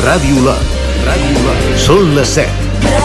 Ràdio Lot. Són les 7.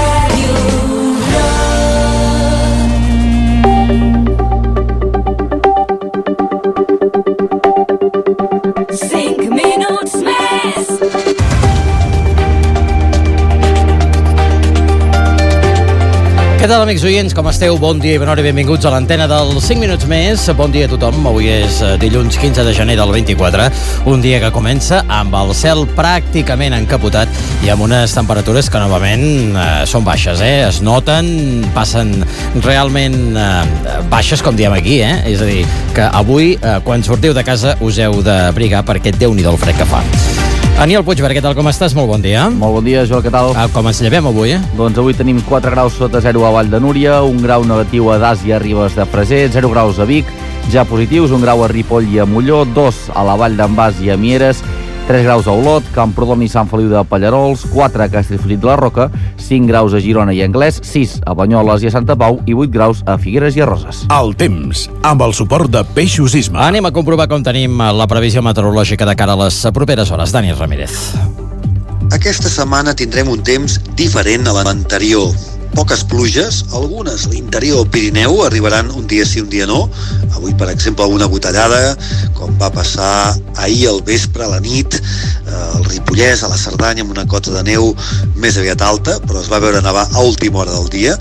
Què tal, amics oients? Com esteu? Bon dia i bona hora i benvinguts a l'antena dels 5 minuts més. Bon dia a tothom. Avui és dilluns 15 de gener del 24, un dia que comença amb el cel pràcticament encapotat i amb unes temperatures que novament són baixes, Es noten, passen realment baixes, com diem aquí, És a dir, que avui, quan sortiu de casa, us heu d'abrigar perquè Déu-n'hi-do el fred que fa. Aniel Puigverd, què tal, com estàs? Molt bon dia. Molt bon dia, Joel, què tal? Com ens llevem avui, Doncs avui tenim 4 graus sota 0 a Vall de Núria, 1 grau negatiu a Dàsia, Ribes de Freser, 0 graus a Vic, ja positius, 1 grau a Ripoll i a Molló, 2 a la Vall d'en Bas i a Mieres, 3 graus a Olot, Camprodon i Sant Feliu de Pallarols, 4 a Castellfollit de la Roca, 5 graus a Girona i Anglès, 6 a Banyoles i a Santa Pau i 8 graus a Figueres i a Roses. El temps, amb el suport de Peixos Isma. Anem a comprovar com tenim la previsió meteorològica de cara a les properes hores. Dani Ramírez. Aquesta setmana tindrem un temps diferent a l'anterior. Poques pluges, algunes a l'interior del Pirineu arribaran un dia sí, un dia no. Avui, per exemple, una gotellada, com va passar ahir al vespre, a la nit, al Ripollès, a la Cerdanya, amb una cota de neu més aviat alta, però es va veure nevar a última hora del dia.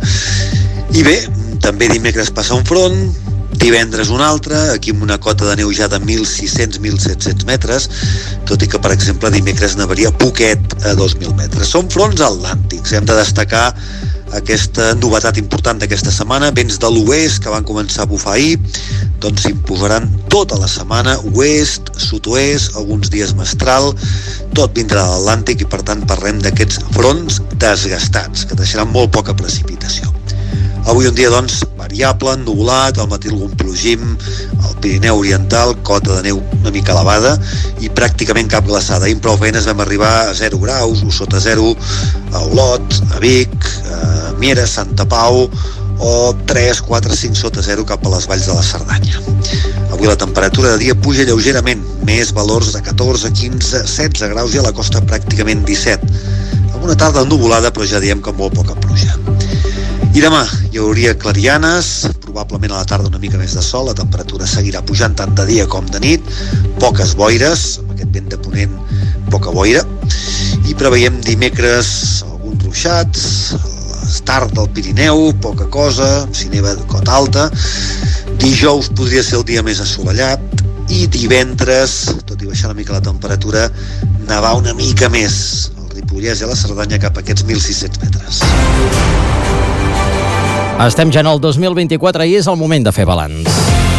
I bé, també dimecres passa un front, divendres un altre, aquí amb una cota de neu ja de 1.600-1.700 metres, tot i que, per exemple, dimecres nevaria poquet a 2.000 metres. Són fronts atlàntics, hem de destacar aquesta novetat important d'aquesta setmana, vents de l'oest que van començar a bufar ahir, doncs s'imposaran tota la setmana, oest, sud-oest, alguns dies mestral, tot vindrà de l'Atlàntic i per tant parlem d'aquests fronts desgastats, que deixaran molt poca precipitació. Avui un dia, doncs, variable, ennuvolat, al matí algun plogim, al Pirineu Oriental, cota de neu una mica elevada i pràcticament cap glaçada. Ahir amb prou feines vam arribar a 0 graus, o sota 0, a Olot, a Vic, a Mieres, Santa Pau, o 3, 4, 5 sota 0 cap a les valls de la Cerdanya. Avui la temperatura de dia puja lleugerament, més valors de 14, 15, 16 graus i a la costa pràcticament 17. Amb una tarda ennuvolada, però ja diem que molt poca pluja. I demà hi hauria clarianes, probablement a la tarda una mica més de sol, la temperatura seguirà pujant tant de dia com de nit, poques boires, amb aquest vent de ponent poca boira, i preveiem dimecres alguns ruixats, tard del Pirineu, poca cosa, si neva de cota alta, dijous podria ser el dia més assolellat, i divendres, tot i baixar una mica la temperatura, nevar una mica més al Ripollès i a la Cerdanya cap a aquests 1.600 metres. Estem ja en el 2024 i és el moment de fer balanç.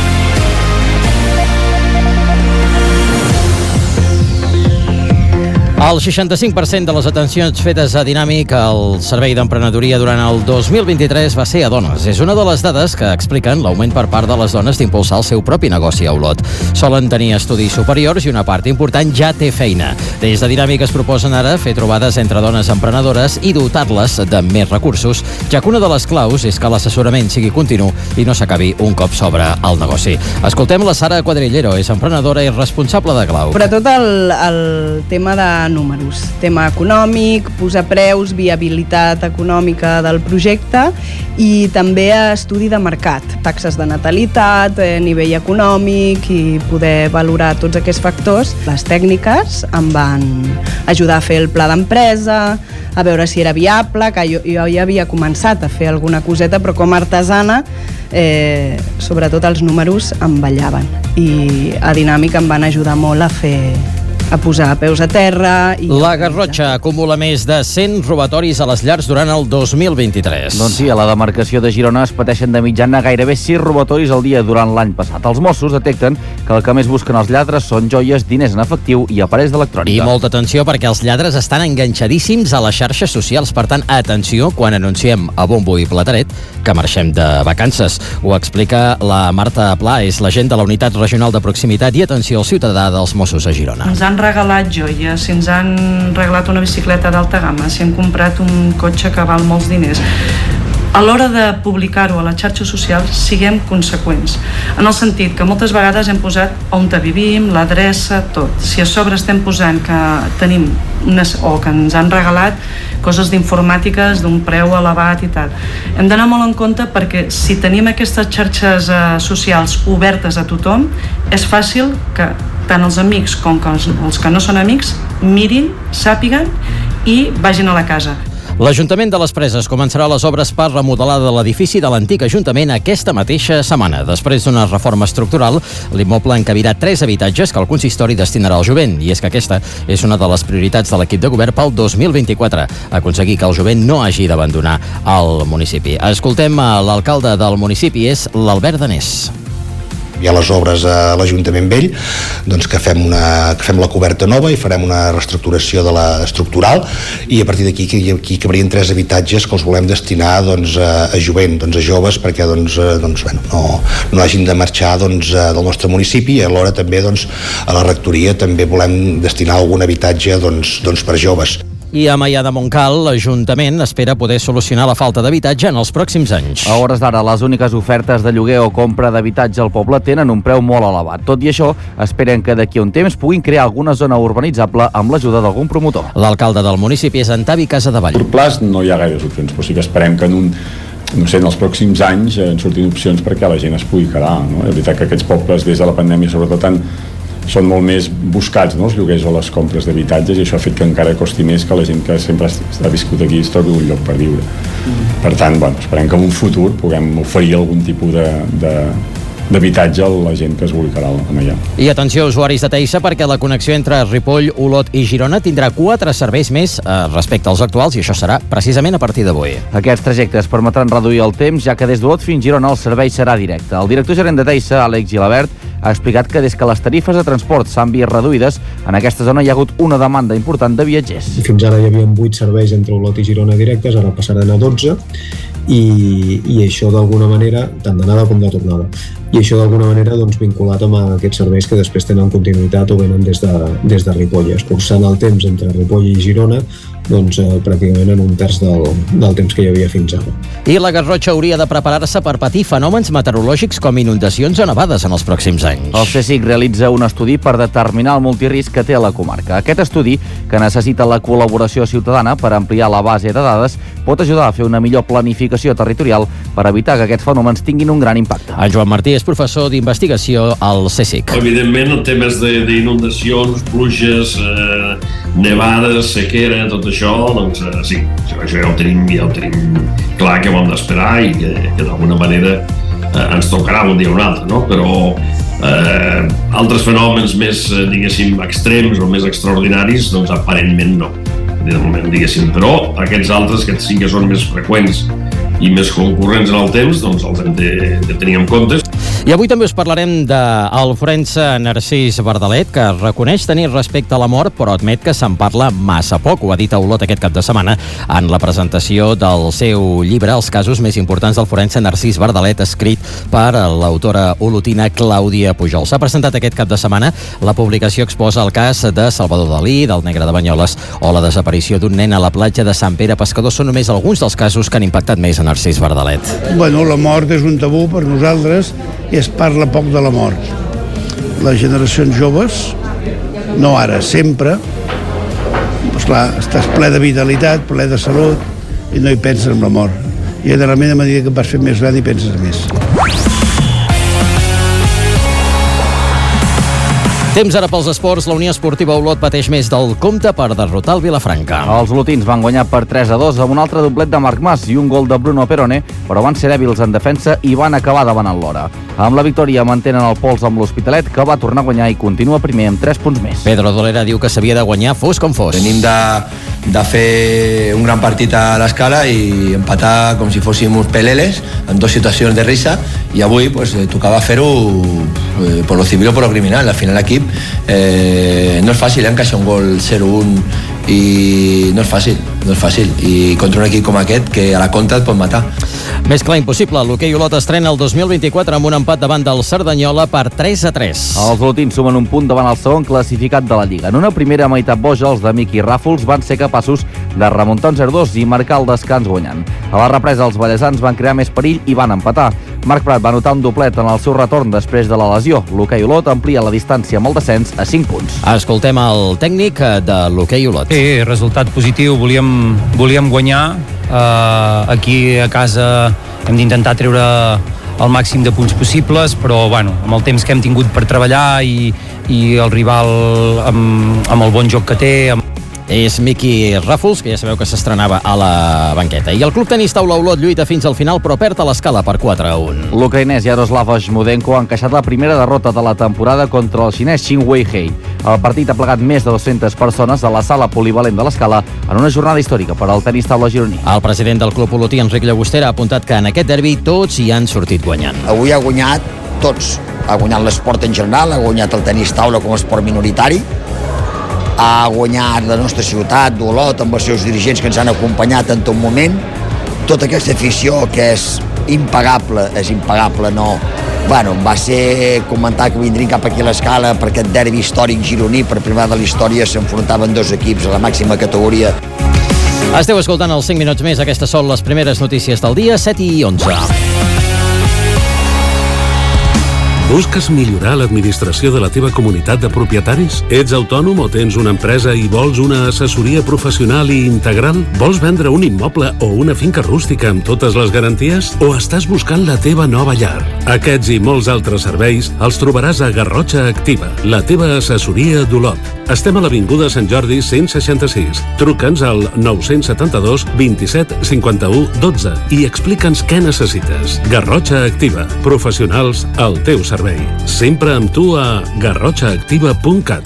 El 65% de les atencions fetes a Dinàmic al Servei d'Emprenedoria durant el 2023 va ser a dones. És una de les dades que expliquen l'augment per part de les dones d'impulsar el seu propi negoci a Olot. Solen tenir estudis superiors i una part important ja té feina. Des de Dinàmic es proposen ara fer trobades entre dones emprenedores i dotar-les de més recursos, ja que una de les claus és que l'assessorament sigui continu i no s'acabi un cop s'obre el negoci. Escoltem la Sara Quadrillero, és emprenedora i responsable de Clau. Sobretot el tema de números, tema econòmic, posar preus, viabilitat econòmica del projecte i també estudi de mercat, taxes de natalitat, nivell econòmic i poder valorar tots aquests factors. Les tècniques em van ajudar a fer el pla d'empresa, a veure si era viable, que jo ja havia començat a fer alguna coseta, però com a artesana sobretot els números em ballaven i a Dinàmic em van ajudar molt a posar peus a terra. La Garrotxa acumula més de 100 robatoris a les llars durant el 2023. Doncs sí, a la demarcació de Girona es pateixen de mitjana gairebé 6 robatoris al dia durant l'any passat. Els Mossos detecten que el que més busquen els lladres són joies, diners en efectiu i aparells d'electrònica. I molta atenció perquè els lladres estan enganxadíssims a les xarxes socials. Per tant, atenció quan anunciem a bombo i plateret que marxem de vacances. Ho explica la Marta Pla, és l'agent de la Unitat Regional de Proximitat i Atenció al Ciutadà dels Mossos a Girona. Ens han regalat joies, si ens han regalat una bicicleta d'alta gamma, si han comprat un cotxe que val molts diners. A l'hora de publicar-ho a les xarxes socials siguem conseqüents, en el sentit que moltes vegades hem posat on vivim, l'adreça, tot. Si a sobre estem posant que tenim o que ens han regalat coses d'informàtiques d'un preu elevat i tal. Hem d'anar molt en compte perquè si tenim aquestes xarxes socials obertes a tothom, és fàcil que tant els amics com els que no són amics mirin, sàpiguen i vagin a la casa. L'Ajuntament de les Preses començarà les obres per remodelar de l'edifici de l'antic Ajuntament aquesta mateixa setmana. Després d'una reforma estructural, l'immoble encabirà 3 habitatges que el consistori destinarà al jovent. I és que aquesta és una de les prioritats de l'equip de govern pel 2024, aconseguir que el jovent no hagi d'abandonar el municipi. Escoltem l'alcalde del municipi, és l'Albert Danés. Hi ha les obres a l'Ajuntament Vell, doncs que fem la coberta nova i farem una reestructuració de la estructural, i a partir d'aquí aquí cabrien 3 habitatges que els volem destinar a jovent, a joves, perquè no hagin de marxar del nostre municipi, i alhora també a la rectoria també volem destinar algun habitatge per joves. I a Maià de Montcal, l'Ajuntament espera poder solucionar la falta d'habitatge en els pròxims anys. A hores d'ara, les úniques ofertes de lloguer o compra d'habitatge al poble tenen un preu molt elevat. Tot i això, esperen que d'aquí a un temps puguin crear alguna zona urbanitzable amb l'ajuda d'algun promotor. L'alcalde del municipi és Antavi Casadevall. A curt plaç no hi ha gaires opcions, però sí que esperem que en els pròxims anys en surtin opcions perquè la gent es pugui quedar. No? És veritat que aquests pobles, des de la pandèmia, sobretot són molt més buscats, no? Els lloguers o les compres d'habitatges, i això ha fet que encara costi més que la gent que sempre ha viscut aquí es trobi un lloc per viure. Per tant, esperem que en un futur puguem oferir algun tipus d'habitatge a la gent que es vulgui quedar a Maià. I atenció, usuaris de Teissa, perquè la connexió entre Ripoll, Olot i Girona tindrà 4 serveis més respecte als actuals, i això serà precisament a partir d'avui. Aquests trajectes permetran reduir el temps, ja que des d'Olot fins Girona el servei serà directe. El director gerent de Teissa, Àlex Gilabert, ha explicat que des que les tarifes de transport s'han vist reduïdes, en aquesta zona hi ha hagut una demanda important de viatgers. Fins ara hi havia 8 serveis entre Olot i Girona directes, ara passaran a 12, i això d'alguna manera, tant d'anada com de tornada, i això d'alguna manera vinculat amb aquests serveis que després tenen continuïtat o venen des de Ripoll, escurçant el temps entre Ripoll i Girona pràcticament en un terç del temps que hi havia fins ara. I la Garrotxa hauria de preparar-se per patir fenòmens meteorològics com inundacions o nevades en els pròxims anys. El CSIC realitza un estudi per determinar el multirisc que té a la comarca. Aquest estudi, que necessita la col·laboració ciutadana per ampliar la base de dades, pot ajudar a fer una millor planificació territorial per evitar que aquests fenòmens tinguin un gran impacte. En Joan Martí és professor d'investigació al CSIC. Evidentment, en temes d'inundacions, pluges, nevades, sequera, tot això, sí, això ja ho tenim clar que ho hem d'esperar i que d'alguna manera ens tocarà un dia o un altre, no? Però altres fenòmens més, diguéssim, extrems o més extraordinaris, aparentment no. De moment, diguéssim, però aquests altres que sí que són més freqüents i més concurrents en el temps, els hem de tenir en compte. I avui també us parlarem del forense Narcís Bardalet, que reconeix tenir respecte a la mort, però admet que se'n parla massa poc. Ho ha dit a Olot aquest cap de setmana en la presentació del seu llibre Els casos més importants del forense Narcís Bardalet, escrit per l'autora olotina Clàudia Pujol. S'ha presentat aquest cap de setmana. La publicació exposa el cas de Salvador Dalí, del Negre de Banyoles, o la desaparició d'un nen a la platja de Sant Pere Pescador. Són només alguns dels casos que han impactat més a Narcís Bardalet. Bueno, la mort és un tabú per nosaltres i es parla poc de la mort. Les generacions joves, no ara, sempre, clar, estàs ple de vitalitat, ple de salut i no hi penses en la mort. I generalment a mesura que vas fent més gran hi penses més. Temps ara pels esports. La Unió Esportiva Olot pateix més del compte per derrotar el Vilafranca. Els olotins van guanyar per 3-2 amb un altre doblet de Marc Mas i un gol de Bruno Perone, però van ser dèbils en defensa i van acabar davant el Lora. Amb la victòria mantenen el pols amb l'Hospitalet, que va tornar a guanyar i continua primer amb 3 punts més. Pedro Dolera diu que s'havia de guanyar fos com fos. Venim de fer un gran partit a l'Escala i empatar com si fóssim uns peleles en 2 situacions de risa, i avui tocava fer-ho por lo civil o por lo criminal. Al final l'equip no és fàcil encaixar un gol 0-1 i no és fàcil. no és fàcil, i contra un equip com aquest que a la contra et pot matar. Més clar impossible, l'hoquei Olot estrena el 2024 amb un empat davant del Cerdanyola per 3-3. Els olotins sumen un punt davant el segon classificat de la Lliga. En una primera meitat boja, els de Miqui Ràfols van ser capaços de remuntar un 0-2 i marcar el descans guanyant. A la represa, els ballesans van crear més perill i van empatar. Marc Prat va anotar un doblet en el seu retorn després de la lesió. L'hoquei Olot amplia la distància amb el descens a 5 punts. Escoltem el tècnic de l'hoquei Olot. Sí, resultat positiu, volíem guanyar. Aquí a casa hem d'intentar treure el màxim de punts possibles, però bueno, amb el temps que hem tingut per treballar i el rival amb el bon joc que té... És Miqui Ràfols, que ja sabeu que s'estrenava a la banqueta. I el club tenis taula Olot lluita fins al final, però perd a l'escala per 4-1. L'ucraïnès Yaroslav Shmudenko ha encaixat la primera derrota de la temporada contra el xinès Xin Weihei. El partit ha plegat més de 200 persones a la sala polivalent de l'Escala en una jornada històrica per al tenis taula gironí. El president del club olotí, Enric Llagostera, ha apuntat que en aquest derbi tots hi han sortit guanyant. Avui ha guanyat tots. Ha guanyat l'esport en general, ha guanyat el tenis taula com a esport minoritari, ha guanyat la nostra ciutat d'Olot amb els seus dirigents que ens han acompanyat en tot moment. Tota aquesta afició que és impagable, no. Bueno, em va ser comentar que vindrien cap aquí a l'Escala per aquest derbi històric gironí, per primera de la història s'enfrontaven dos equips a la màxima categoria. Esteu escoltant els 5 minuts més, aquestes són les primeres notícies del dia, 7 i 11. Busques millorar l'administració de la teva comunitat de propietaris? Ets autònom o tens una empresa i vols una assessoria professional i integral? Vols vendre un immoble o una finca rústica amb totes les garanties? O estàs buscant la teva nova llar? Aquests i molts altres serveis els trobaràs a Garrotxa Activa, la teva assessoria d'Olot. Estem a l'Avinguda Sant Jordi 166. Truca'ns al 972 27 51 12 i explica'ns què necessites. Garrotxa Activa, professionals al teu servei. Sempre amb tu a garrotxaactiva.cat.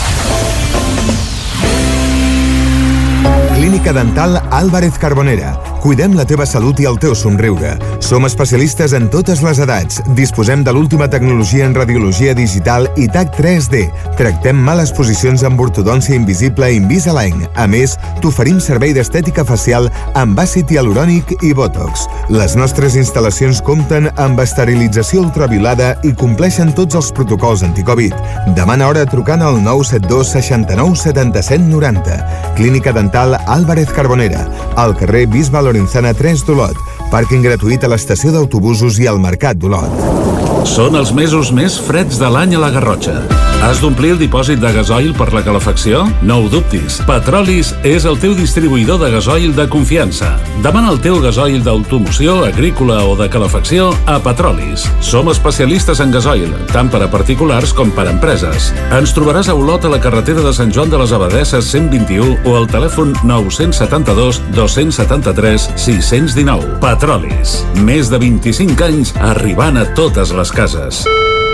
Clínica Dental Álvarez Carbonera. Cuidem la teva salut i el teu somriure. Som especialistes en totes les edats. Disposem de l'última tecnologia en radiologia digital i TAC 3D. Tractem males posicions amb ortodòncia invisible Invisalign. A més, t'oferim servei d'estètica facial amb àcid hialurònic i Botox. Les nostres instal·lacions compten amb esterilització ultraviolada i compleixen tots els protocols anticovid. Demana hora trucant al 972 69 77 90. Clínica Dental Álvarez Carbonera, al carrer Bisbe Lorenzana 3 d'Olot. Pàrquing gratuït a l'estació d'autobusos i al Mercat d'Olot. Són els mesos més freds de l'any a la Garrotxa. Has d'omplir el dipòsit de gasoil per la calefacció? No ho dubtis. Petrolis és el teu distribuïdor de gasoil de confiança. Demana el teu gasoil d'automoció, agrícola o de calefacció a Petrolis. Som especialistes en gasoil, tant per a particulars com per a empreses. Ens trobaràs a Olot a la carretera de Sant Joan de les Abadesses 121 o al telèfon 972 273 619. Petrolis. Més de 25 anys arribant a totes les cases.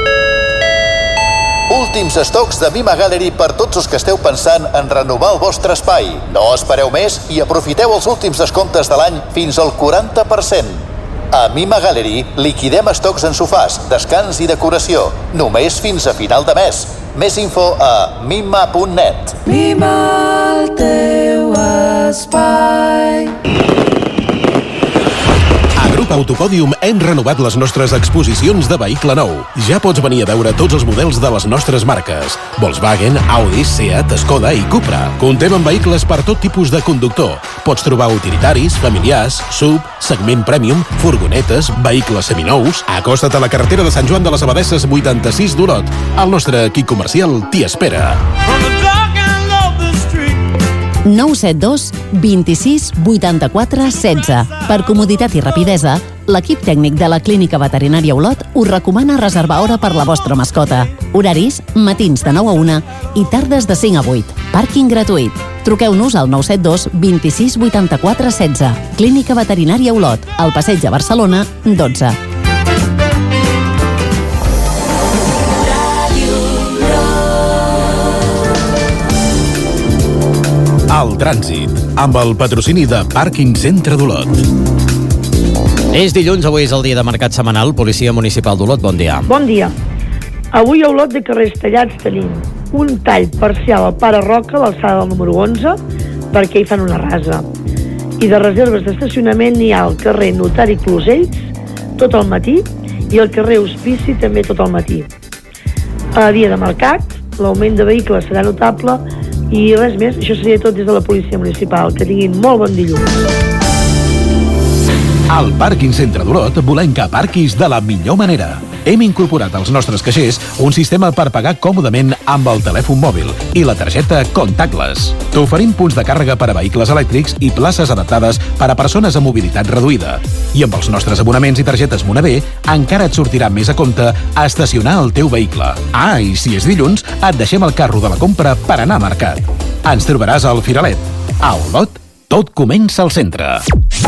Últims estocs de Mima Gallery per tots els que esteu pensant en renovar el vostre espai. No espereu més i aprofiteu els últims descomptes de l'any fins al 40%. A Mima Gallery liquidem estocs en sofàs, descans i decoració, només fins a final de mes. Més info a mima.net. Mima el teu espai. Grup Autopòdium hem renovat les nostres exposicions de vehicle nou. Ja pots venir a veure tots els models de les nostres marques: Volkswagen, Audi, Seat, Skoda i Cupra. Comptem amb vehicles per tot tipus de conductor. Pots trobar utilitaris, familiars, SUV, segment premium, furgonetes, vehicles seminous. Acosta't a la carretera de Sant Joan de les Abadesses 86 d'Olot. El nostre equip comercial t'hi espera. 972 26 84 16. Per comoditat i rapidesa, l'equip tècnic de la Clínica Veterinària Olot us recomana reservar hora per la vostra mascota. Horaris, matins de 9 a 1 i tardes de 5 a 8. Pàrquing gratuït. Truqueu-nos al 972 26 84 16. Clínica Veterinària Olot, al Passeig de Barcelona, 12. El trànsit, amb el patrocini de Pàrquing Centre d'Olot. És dilluns, avui és el dia de mercat setmanal. Policia Municipal d'Olot, bon dia. Bon dia. Avui a Olot de carrers tallats tenim un tall parcial al Pare Roca, a l'alçada del número 11, perquè hi fan una rasa. I de reserves d'estacionament n'hi ha al carrer Notari Closells tot el matí i al carrer Hospici també tot el matí. A dia de mercat, l'augment de vehicles serà notable i res més, això seria tot des de la Policia Municipal. Que tinguin molt bon dilluns. Al Pàrquing Centre d'Olot volem que aparquis de la millor manera. Hem incorporat als nostres caixers un sistema per pagar còmodament amb el telèfon mòbil i la targeta contactless. T'oferim punts de càrrega per a vehicles elèctrics i places adaptades per a persones amb mobilitat reduïda. I amb els nostres abonaments i targetes Monavé encara et sortirà més a compte estacionar el teu vehicle. Ah, i si és dilluns, et deixem el carro de la compra per anar a mercat. Ens trobaràs al Firalet. A Olot, tot comença al centre.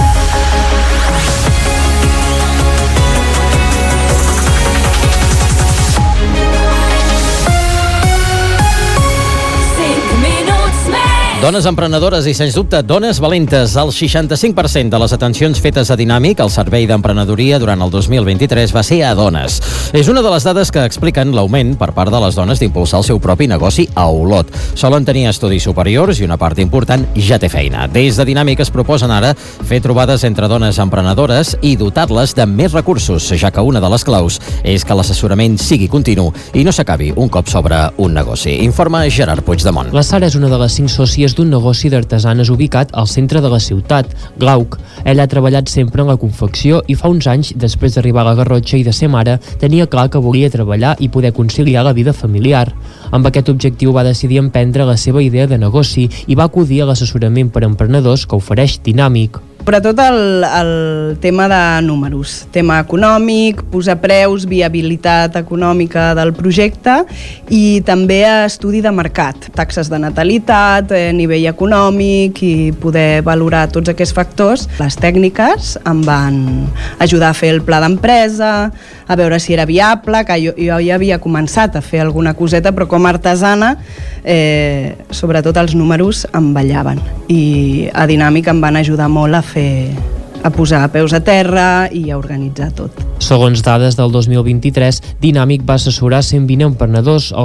Dones emprenedores i, sens dubte, dones valentes. El 65% de les atencions fetes a Dinàmic, el servei d'emprenedoria, durant el 2023 va ser a dones. És una de les dades que expliquen l'augment per part de les dones d'impulsar el seu propi negoci a Olot. Solen tenir estudis superiors i una part important ja té feina. Des de Dinàmic es proposen ara fer trobades entre dones emprenedores i dotar-les de més recursos, ja que una de les claus és que l'assessorament sigui continu i no s'acabi un cop s'obre un negoci. Informa Gerard Puigdemont. La Sara és una de les 5 sòcies d'un negoci d'artesanes ubicat al centre de la ciutat, Glauc. Ella ha treballat sempre en la confecció i fa uns anys, després d'arribar a la Garrotxa i de ser mare, tenia clar que volia treballar i poder conciliar la vida familiar. Amb aquest objectiu va decidir emprendre la seva idea de negoci i va acudir a l'assessorament per a emprenedors que ofereix Dinàmic. Sobretot el tema de números, tema econòmic, posar preus, viabilitat econòmica del projecte i també estudi de mercat, taxes de natalitat, nivell econòmic i poder valorar tots aquests factors. Les tècniques em van ajudar a fer el pla d'empresa, a veure si era viable, que jo ja havia començat a fer alguna coseta, però com a artesana, sobretot els números em ballaven i a Dinàmic em van ajudar molt a posar peus a terra i a organitzar tot. Segons dades del 2023, Dinàmic va assessorar 120 emprenedors, el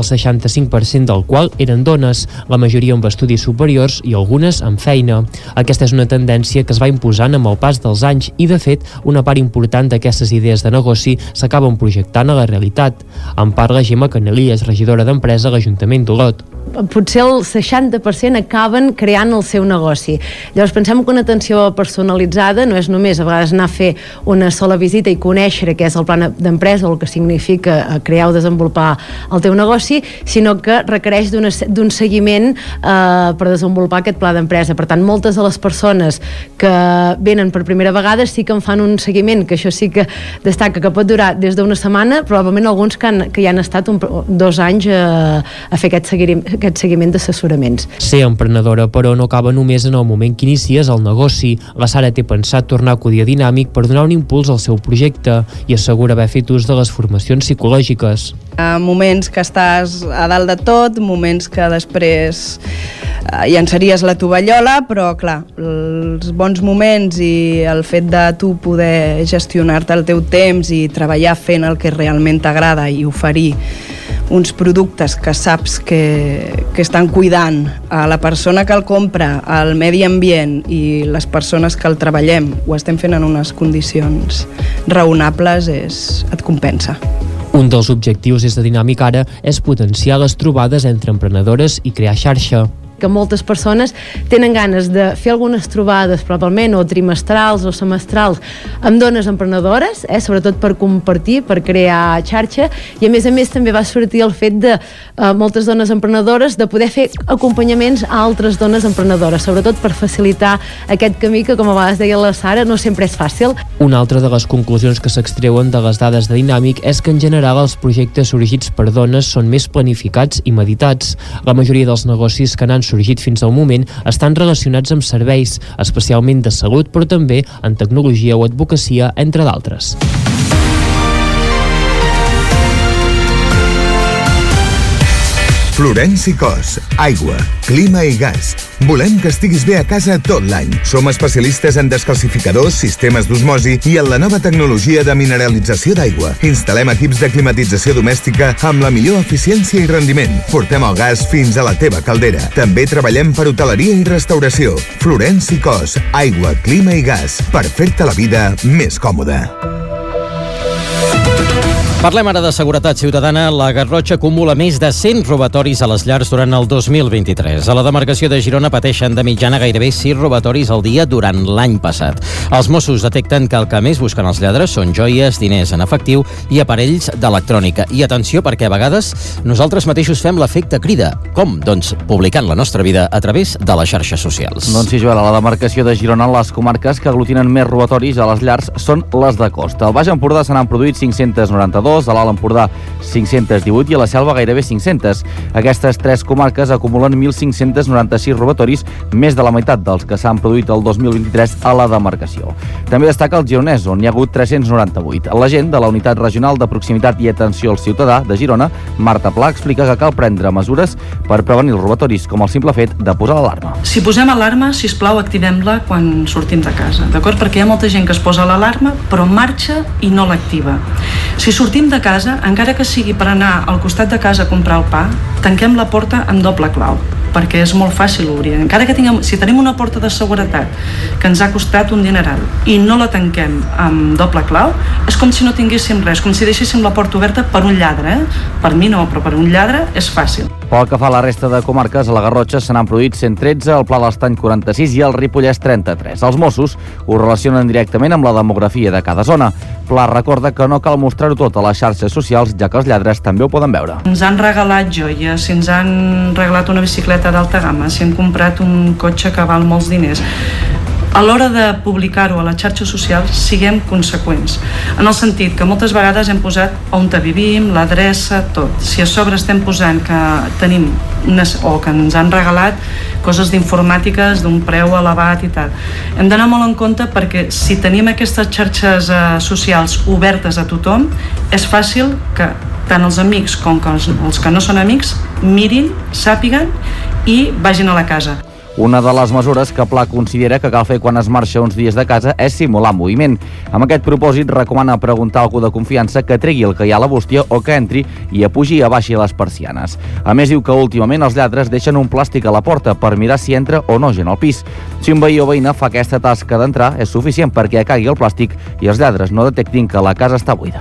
65% del qual eren dones, la majoria amb estudis superiors i algunes amb feina. Aquesta és una tendència que es va imposant amb el pas dels anys i, de fet, una part important d'aquestes idees de negoci s'acaben projectant a la realitat. En parla Gemma Canelillas, regidora d'Empresa a l'Ajuntament d'Olot. Potser el 60% acaben creant el seu negoci. Llavors pensem que una atenció personalitzada no és només a vegades anar a fer una sola visita i conèixer què és el pla d'empresa o el que significa crear o desenvolupar el teu negoci, sinó que requereix d'un seguiment per desenvolupar aquest pla d'empresa. Per tant, moltes de les persones que venen per primera vegada sí que en fan un seguiment, que això sí que destaca, que pot durar des d'una setmana, probablement alguns que ja han estat 2 anys a fer aquest seguiment d'assessoraments. Ser emprenedora, però, no acaba només en el moment que inicies el negoci. La Sara té pensat tornar a acudir a Dinàmic per donar un impuls al seu projecte i assegura haver fet ús de les formacions psicològiques. Moments que estàs a dalt de tot, moments que després llançaries la tovallola, però clar, els bons moments i el fet de tu poder gestionar-te el teu temps i treballar fent el que realment t'agrada i oferir uns productes que saps que estan cuidant a la persona que el compra, al medi ambient i les persones que el treballem, ho estem fent en unes condicions raonables, et compensa. Un dels objectius des de Dinàmic ara és potenciar les trobades entre emprenedores i crear xarxa. Que moltes persones tenen ganes de fer algunes trobades probablement o trimestrals o semestrals amb dones emprenedores, sobretot per compartir, per crear xarxa, i a més també va sortir el fet de moltes dones emprenedores de poder fer acompanyaments a altres dones emprenedores, sobretot per facilitar aquest camí que, com a vegades deia la Sara, no sempre és fàcil. Una altra de les conclusions que s'extreuen de les dades de Dinàmic és que en general els projectes sorgits per dones són més planificats i meditats. La majoria dels negocis que n'han sorgit fins al moment estan relacionats amb serveis, especialment de salut, però també en tecnologia o advocacia, entre d'altres. Florenci Cos, aigua, clima i gas. Volem que estiguis bé a casa tot l'any. Som especialistes en descalcificadors, sistemes d'osmosi i en la nova tecnologia de mineralització d'aigua. Instal·lem equips de climatització domèstica amb la millor eficiència i rendiment. Portem el gas fins a la teva caldera. També treballem per hoteleria i restauració. Florenci Cos, aigua, clima i gas. Per fer-te la vida més còmoda. Parlem ara de seguretat ciutadana. La Garrotxa acumula més de 100 robatoris a les llars durant el 2023. A la demarcació de Girona pateixen de mitjana gairebé 6 robatoris al dia durant l'any passat. Els Mossos detecten que el que més busquen els lladres són joies, diners en efectiu i aparells d'electrònica. I atenció, perquè a vegades nosaltres mateixos fem l'efecte crida. Com? Doncs publicant la nostra vida a través de les xarxes socials. Doncs sí, Joel, a la demarcació de Girona les comarques que aglutinen més robatoris a les llars són les de costa. Al Baix Empordà se n'han produït 592, a l'Alt Empordà 518 i a la Selva gairebé 500. Aquestes tres comarques acumulen 1.596 robatoris, més de la meitat dels que s'han produït el 2023 a la demarcació. També destaca el Gironès, on hi ha hagut 398. L'agent de la Unitat Regional de Proximitat i Atenció al Ciutadà de Girona, Marta Pla, explica que cal prendre mesures per prevenir els robatoris, com el simple fet de posar l'alarma. Si posem alarma, sisplau, activem-la quan sortim de casa, d'acord? Perquè hi ha molta gent que es posa l'alarma, però marxa i no l'activa. Si sortim de casa, encara que sigui per anar al costat de casa a comprar el pa, tanquem la porta amb doble clau, perquè és molt fàcil obrir. Encara que si tenim una porta de seguretat que ens ha costat un dineral i no la tanquem amb doble clau, és com si no tinguéssim res, com si deixéssim la porta oberta per un lladre. Per mi no, però per un lladre és fàcil. Pel que fa a la resta de comarques, a la Garrotxa se n'han produït 113, al Pla de l'Estany 46 i al Ripollès 33. Els Mossos ho relacionen directament amb la demografia de cada zona. Pla recorda que no cal mostrar-ho tot a les xarxes socials, ja que els lladres també ho poden veure. Ens han regalat joies, si ens han regalat una bicicleta d'alta gamma, si han comprat un cotxe que val molts diners. A l'hora de publicar-ho a les xarxes socials, siguem conseqüents. En el sentit que moltes vegades hem posat on vivim, l'adreça, tot. Si a sobre estem posant que tenim o que ens han regalat coses d'informàtiques d'un preu elevat i tal. Hem d'anar molt en compte perquè si tenim aquestes xarxes socials obertes a tothom, és fàcil que tant els amics com els que no són amics mirin, sàpiguen i vagin a la casa. Una de les mesures que Pla considera que cal fer quan es marxa uns dies de casa és simular moviment. Amb aquest propòsit recomana preguntar a algú de confiança que tregui el que hi ha a la bústia o que entri i apugi i abaixi les persianes. A més, diu que últimament els lladres deixen un plàstic a la porta per mirar si entra o no gent al pis. Si un veí o veïna fa aquesta tasca d'entrar, és suficient perquè caigui el plàstic i els lladres no detectin que la casa està buida.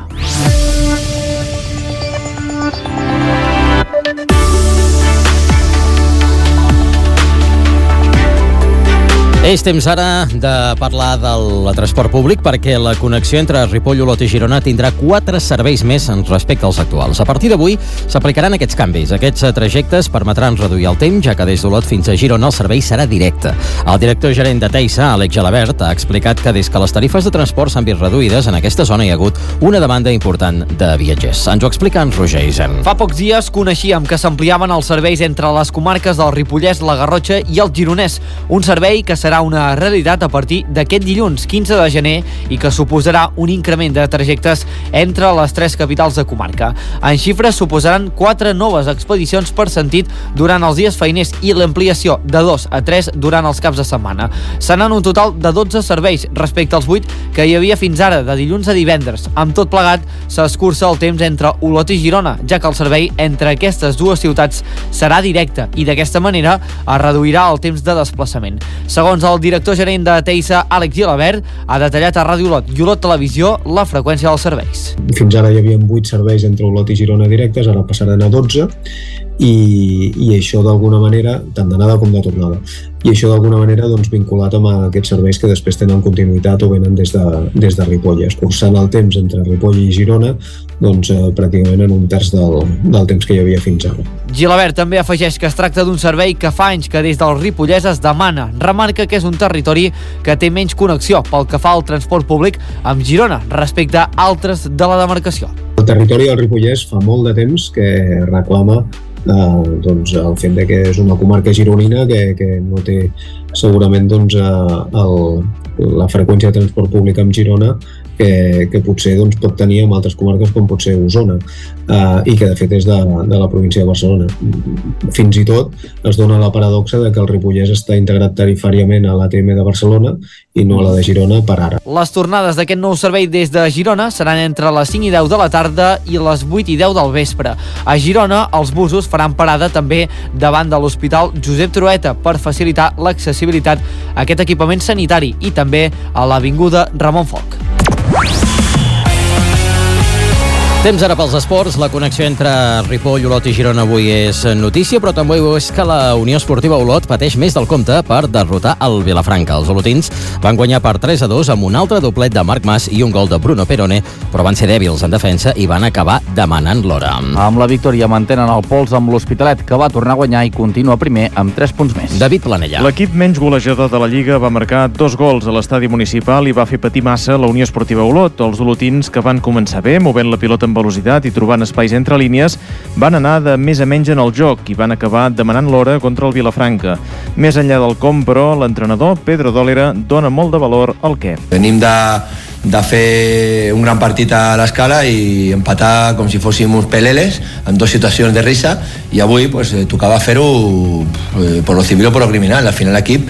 És temps ara de parlar del transport públic perquè la connexió entre Ripoll, Olot i Girona tindrà 4 serveis més respecte als actuals. A partir d'avui s'aplicaran aquests canvis. Aquests trajectes permetran reduir el temps, ja que des d'Olot fins a Girona el servei serà directe. El director gerent de Teisa, Àlex Gelabert, ha explicat que des que les tarifes de transport s'han vist reduïdes, en aquesta zona hi ha hagut una demanda important de viatgers. Ens ho explica en Roger Isern. Fa pocs dies coneixíem que s'ampliaven els serveis entre les comarques del Ripollès, la Garrotxa i el Gironès. Un servei que serà una realitat a partir d'aquest dilluns 15 de gener i que suposarà un increment de trajectes entre les 3 capitals de comarca. En xifres suposaran 4 noves expedicions per sentit durant els dies feiners i l'ampliació de 2 a 3 durant els caps de setmana. Seran un total de 12 serveis respecte als 8 que hi havia fins ara de dilluns a divendres. Amb tot plegat, s'escurça el temps entre Olot i Girona, ja que el servei entre aquestes dues ciutats serà directe i d'aquesta manera es reduirà el temps de desplaçament. Segons el director gerent de Teisa, Àlex Gelabert, ha detallat a Ràdio Olot i Olot Televisió la freqüència dels serveis. Fins ara hi havia 8 serveis entre Olot i Girona directes, ara passaran a 12 i això d'alguna manera, tant d'anada com de tornada. I això d'alguna manera doncs, vinculat amb aquests serveis que després tenen continuïtat o venen des de Ripoll, escurçant el temps entre Ripoll i Girona doncs, pràcticament en un terç del temps que hi havia fins ara. Gelabert també afegeix que es tracta d'un servei que fa anys que des del Ripollès es demana. Remarca que és un territori que té menys connexió pel que fa al transport públic amb Girona respecte a altres de la demarcació. El territori del Ripollès fa molt de temps que reclama doncs, el fet de que és una comarca gironina que no té segurament doncs, la freqüència de transport públic amb Girona que potser doncs, pot tenir en altres comarques com pot ser Osona i que de fet és de la província de Barcelona. Fins i tot es dona la paradoxa de que el Ripollès està integrat tarifàriament a l'ATM de Barcelona i no a la de Girona per ara. Les tornades d'aquest nou servei des de Girona seran entre les 5 i 10 de la tarda i les 8 i 10 del vespre. A Girona, els busos faran parada també davant de l'Hospital Josep Trueta per facilitar l'accessibilitat a aquest equipament sanitari i també a l'Avinguda Ramon Folch. Temps ara pels esports. La connexió entre Ripoll, Olot i Girona avui és notícia, però també és que la Unió Esportiva Olot pateix més del compte per derrotar el Vilafranca. Els olotins van guanyar per 3-2 amb un altre doblet de Marc Mas i un gol de Bruno Perone, però van ser dèbils en defensa i van acabar demanant l'hora. Amb la victòria mantenen el pols amb l'Hospitalet, que va tornar a guanyar i continua primer amb 3 punts més. David Planella. L'equip menys golejador de la Lliga va marcar 2 gols a l'estadi municipal i va fer patir massa la Unió Esportiva Olot. Els olotins, que van començar bé, movent la pilota amb velocitat i trobant espais entre línies, van anar de més a menys en el joc i van acabar demanant l'hora contra el Vilafranca. Més enllà del com, però, l'entrenador Pedro Dólera dona molt de valor al què. Venim de fer un gran partit a l'Escala i empatar com si fóssim uns peleles en 2 situacions de risa i avui pues, tocava fer-ho por lo civil o por lo criminal. Al final l'equip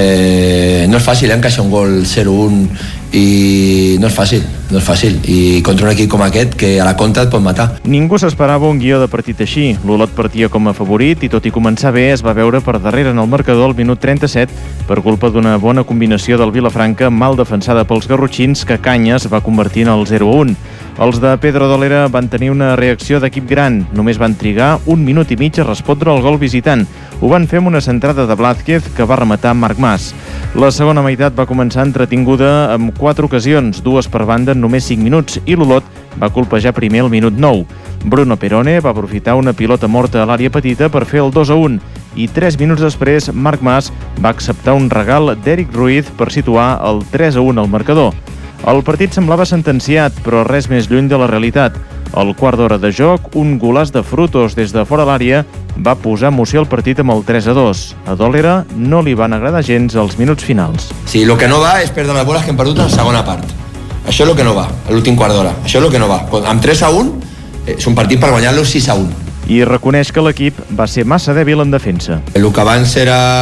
no és fàcil encaixar un gol 0-1 i no és fàcil i contra un equip com aquest que a la contra et pot matar. Ningú s'esperava un guió de partit així. L'Olot partia com a favorit i tot i començar bé es va veure per darrere en el marcador al minut 37 per culpa d'una bona combinació del Vilafranca mal defensada pels garrotxins que Canyes va convertir en el 0-1. Els de Pedro Dolera van tenir una reacció d'equip gran. Només van trigar 1 minut i mig a respondre al gol visitant. Ho van fer amb una centrada de Blázquez que va rematar Marc Mas. La segona meitat va començar entretinguda amb 4 ocasions, 2 per banda en només 5 minuts, i l'Olot va colpejar primer al minut 9. Bruno Perone va aprofitar una pilota morta a l'àrea petita per fer el 2-1 i 3 minuts després Marc Mas va acceptar un regal d'Eric Ruiz per situar el 3-1 al marcador. El partit semblava sentenciat, però res més lluny de la realitat. Al quart d'hora de joc, un golaç de Frutos des de fora l'àrea va posar emoció al partit amb el 3-2. A Dólera no li van agradar gens els minuts finals. Sí, el que no va és perdre les boles que hem perdut en la segona part. Això és el que no va, a l'últim quart d'hora. Això és el que no va. Amb 3-1 és un partit per guanyar-lo 6-1. I reconeix que l'equip va ser massa dèbil en defensa. El que abans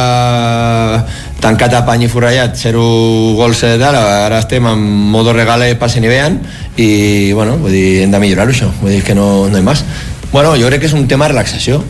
era tancat a pany i forrellat, 0 gols d'ara, ara estem en modo regale, passen i vean, i bueno, vull dir, hem de millorar-ho això, vull dir que no hi més. Bueno, jo crec que és un tema de relaxació.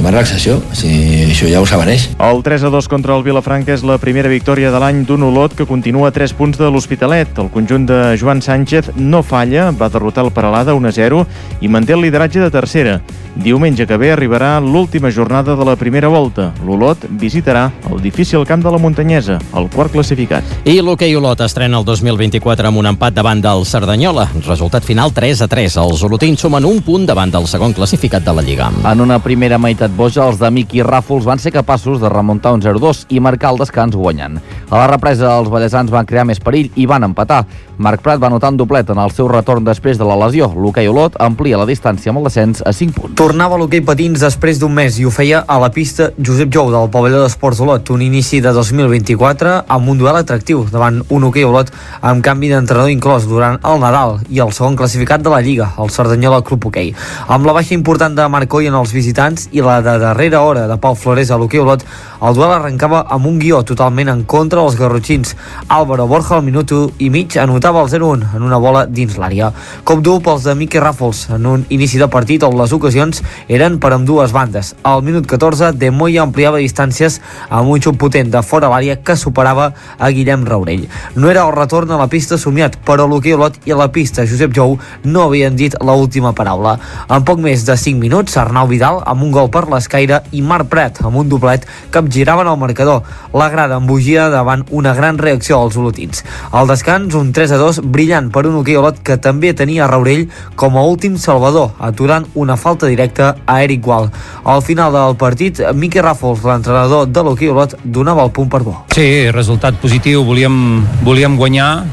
Això ja ho s'avaneix. El 3-2 contra el Vilafranca és la primera victòria de l'any d'un Olot que continua a 3 punts de l'Hospitalet. El conjunt de Joan Sánchez no falla, va derrotar el Peralada 1-0 i manté el lideratge de tercera. Diumenge que ve arribarà l'última jornada de la primera volta. L'Olot visitarà el difícil camp de la Muntanyesa, el quart classificat. I l'hoquei Olot estrena el 2024 amb un empat davant del Cerdanyola. Resultat final 3-3. Els olotins sumen un punt davant del segon classificat de la Lliga. En una primera meitat boja, els de Miqui Ràfols van ser capaços de remuntar un 0-2 i marcar el descans guanyant. A la represa, els ballesans van crear més perill i van empatar. Marc Prat va anotar un doblet en el seu retorn després de la lesió. L'hoquei Olot amplia la distància amb el descens a 5 punts. Tornava a l'hoquei patins després d'un mes i ho feia a la pista Josep Jou del pavelló d'Esports Olot. Un inici de 2024 amb un duel atractiu davant un hoquei Olot amb canvi d'entrenador inclòs durant el Nadal i el segon classificat de la Lliga, el Cerdanyola Club Hoquei. Amb la baixa important de Marc Coll en els visitants i la de darrera hora de Pau Flores a l'hoquei Olot, el duel arrencava amb un guió totalment en contra dels garrotxins. Álvaro Borja al minut i mig anotava el 0-1 en una bola dins l'àrea. Cop dur pels de Miqui Ràfols en un inici de partit on les ocasions eren per ambdues bandes. Al minut 14, De Moya ampliava distàncies amb un xut potent de fora l'àrea que superava a Guillem Raurell. No era el retorn a la pista somiat, però l'hoquei Olot i a la pista Josep Jou no havien dit l'última paraula. En poc més de 5 minuts, Arnau Vidal amb un gol per l'escaire i Marc Prat amb un doblet capgiraven el marcador. La grada embogia davant una gran reacció als olotins. Al descans, un 3-2 brillant per un hoquei Olot que també tenia Raurell com a últim salvador, aturant una falta directa a Eric Gual. Al final del partit, Miqui Ràfols, l'entrenador de l'hoquei Olot, donava el punt per bo. Sí, resultat positiu, volíem guanyar.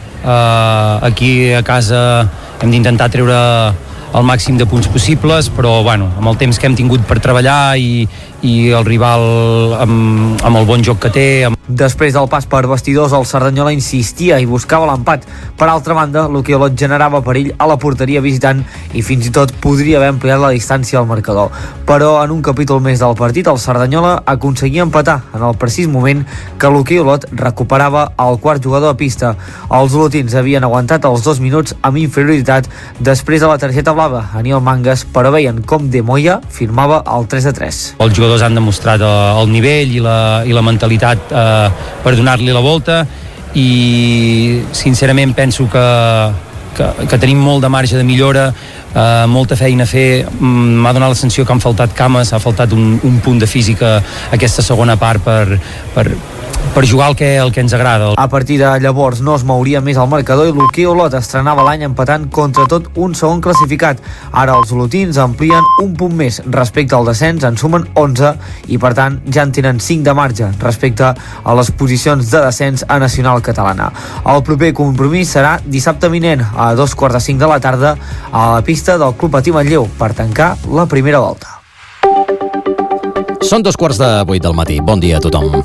Aquí a casa hem d'intentar treure el màxim de punts possibles, però bueno, amb el temps que hem tingut per treballar i i el rival amb el bon joc que té. Després del pas per vestidors, el Cerdanyola insistia i buscava l'empat. Per altra banda, l'Hockey Olot generava perill a la porteria visitant i fins i tot podria haver ampliat la distància al marcador. Però en un capítol més del partit, el Cerdanyola aconseguia empatar en el precís moment que l'Hockey Olot recuperava el quart jugador a pista. Els olotins havien aguantat els 2 minuts amb inferioritat després de la targeta blava a Aniol Mangas, però veien com De Moya firmava el 3-3. Els jugadors han demostrat el nivell i la mentalitat per donar-li la volta i sincerament penso que tenim molt de marge de millora, molta feina a fer. M'ha donat la sensació que han faltat cames, ha faltat un punt de física aquesta segona part per jugar el que ens agrada. A partir de llavors no es mouria més el marcador i l'Hockey Olot estrenava l'any empatant contra tot un segon classificat. Ara els olotins amplien un punt més respecte al descens, en sumen 11 i per tant ja en tenen 5 de marge respecte a les posicions de descens a Nacional Catalana. El proper compromís serà dissabte vinent a 2:45 de la tarda a la pista del Club Patí Manlleu per tancar la primera volta. Són 2:45 del matí. Bon dia a tothom.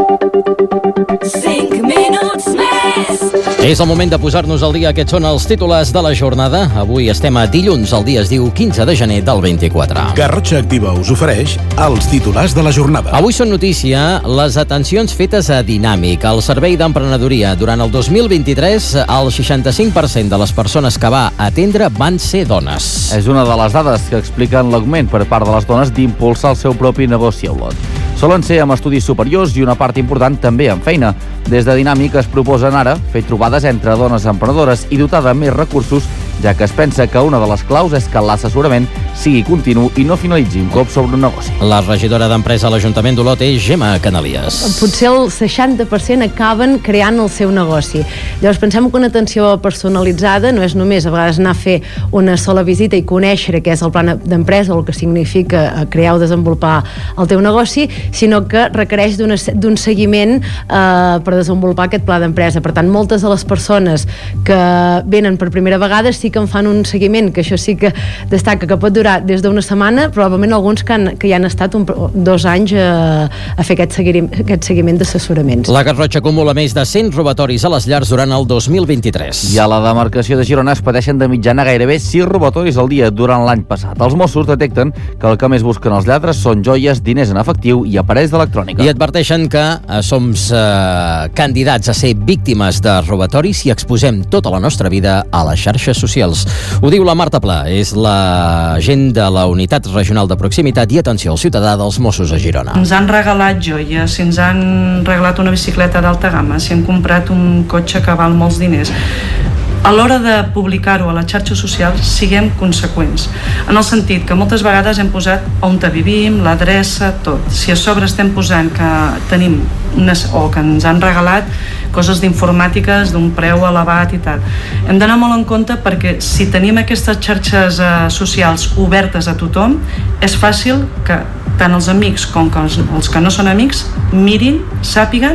5 minuts més. És el moment de posar-nos al dia. Aquests són els titulars de la jornada. Avui estem a dilluns, el dia es diu 15 de gener del 24. Garrotxa Activa us ofereix els titulars de la jornada. Avui són notícia les atencions fetes a Dinàmic, el servei d'emprenedoria. Durant el 2023, el 65% de les persones que va atendre van ser dones. És una de les dades que expliquen l'augment per part de les dones d'impulsar el seu propi negoci a Olot. Solen ser amb estudis superiors i una part important també amb feina. Des de Dinàmic es proposen ara fer trobades entre dones emprenedores i dotar de més recursos, ja que es pensa que una de les claus és que l'assessorament sigui continu i no finalitzi un cop sobre un negoci. La regidora d'Empresa a l'Ajuntament d'Olot és Gemma Canalies. Potser el 60% acaben creant el seu negoci. Llavors pensem que una atenció personalitzada no és només a vegades anar a fer una sola visita i conèixer què és el pla d'empresa o el que significa crear o desenvolupar el teu negoci, sinó que requereix d'un seguiment per desenvolupar aquest pla d'empresa. Per tant, moltes de les persones que venen per primera vegada sí que en fan un seguiment, que això sí que destaca, que pot durar des d'una setmana, probablement alguns que ja han estat 2 anys a fer aquest seguiment d'assessoraments. La Garrotxa acumula més de 100 robatoris a les llars durant el 2023. I a la demarcació de Girona es pateixen de mitjana gairebé 6 robatoris al dia durant l'any passat. Els Mossos detecten que el que més busquen els lladres són joies, diners en efectiu i aparells d'electrònica. I adverteixen que som candidats a ser víctimes de robatoris i exposem tota la nostra vida a les xarxes socials. Ho diu la Marta Pla, és l'agent de la Unitat Regional de Proximitat i Atenció al Ciutadà dels Mossos a Girona. Ens han regalat joies, si ens han regalat una bicicleta d'alta gamma, si han comprat un cotxe que val molts diners. A l'hora de publicar-ho a les xarxes socials siguem conseqüents, en el sentit que moltes vegades hem posat on vivim, l'adreça, tot. Si a sobre estem posant que tenim o que ens han regalat coses d'informàtiques d'un preu elevat i tal, hem d'anar molt en compte perquè si tenim aquestes xarxes socials obertes a tothom, és fàcil que tant els amics com els que no són amics mirin, sàpiguen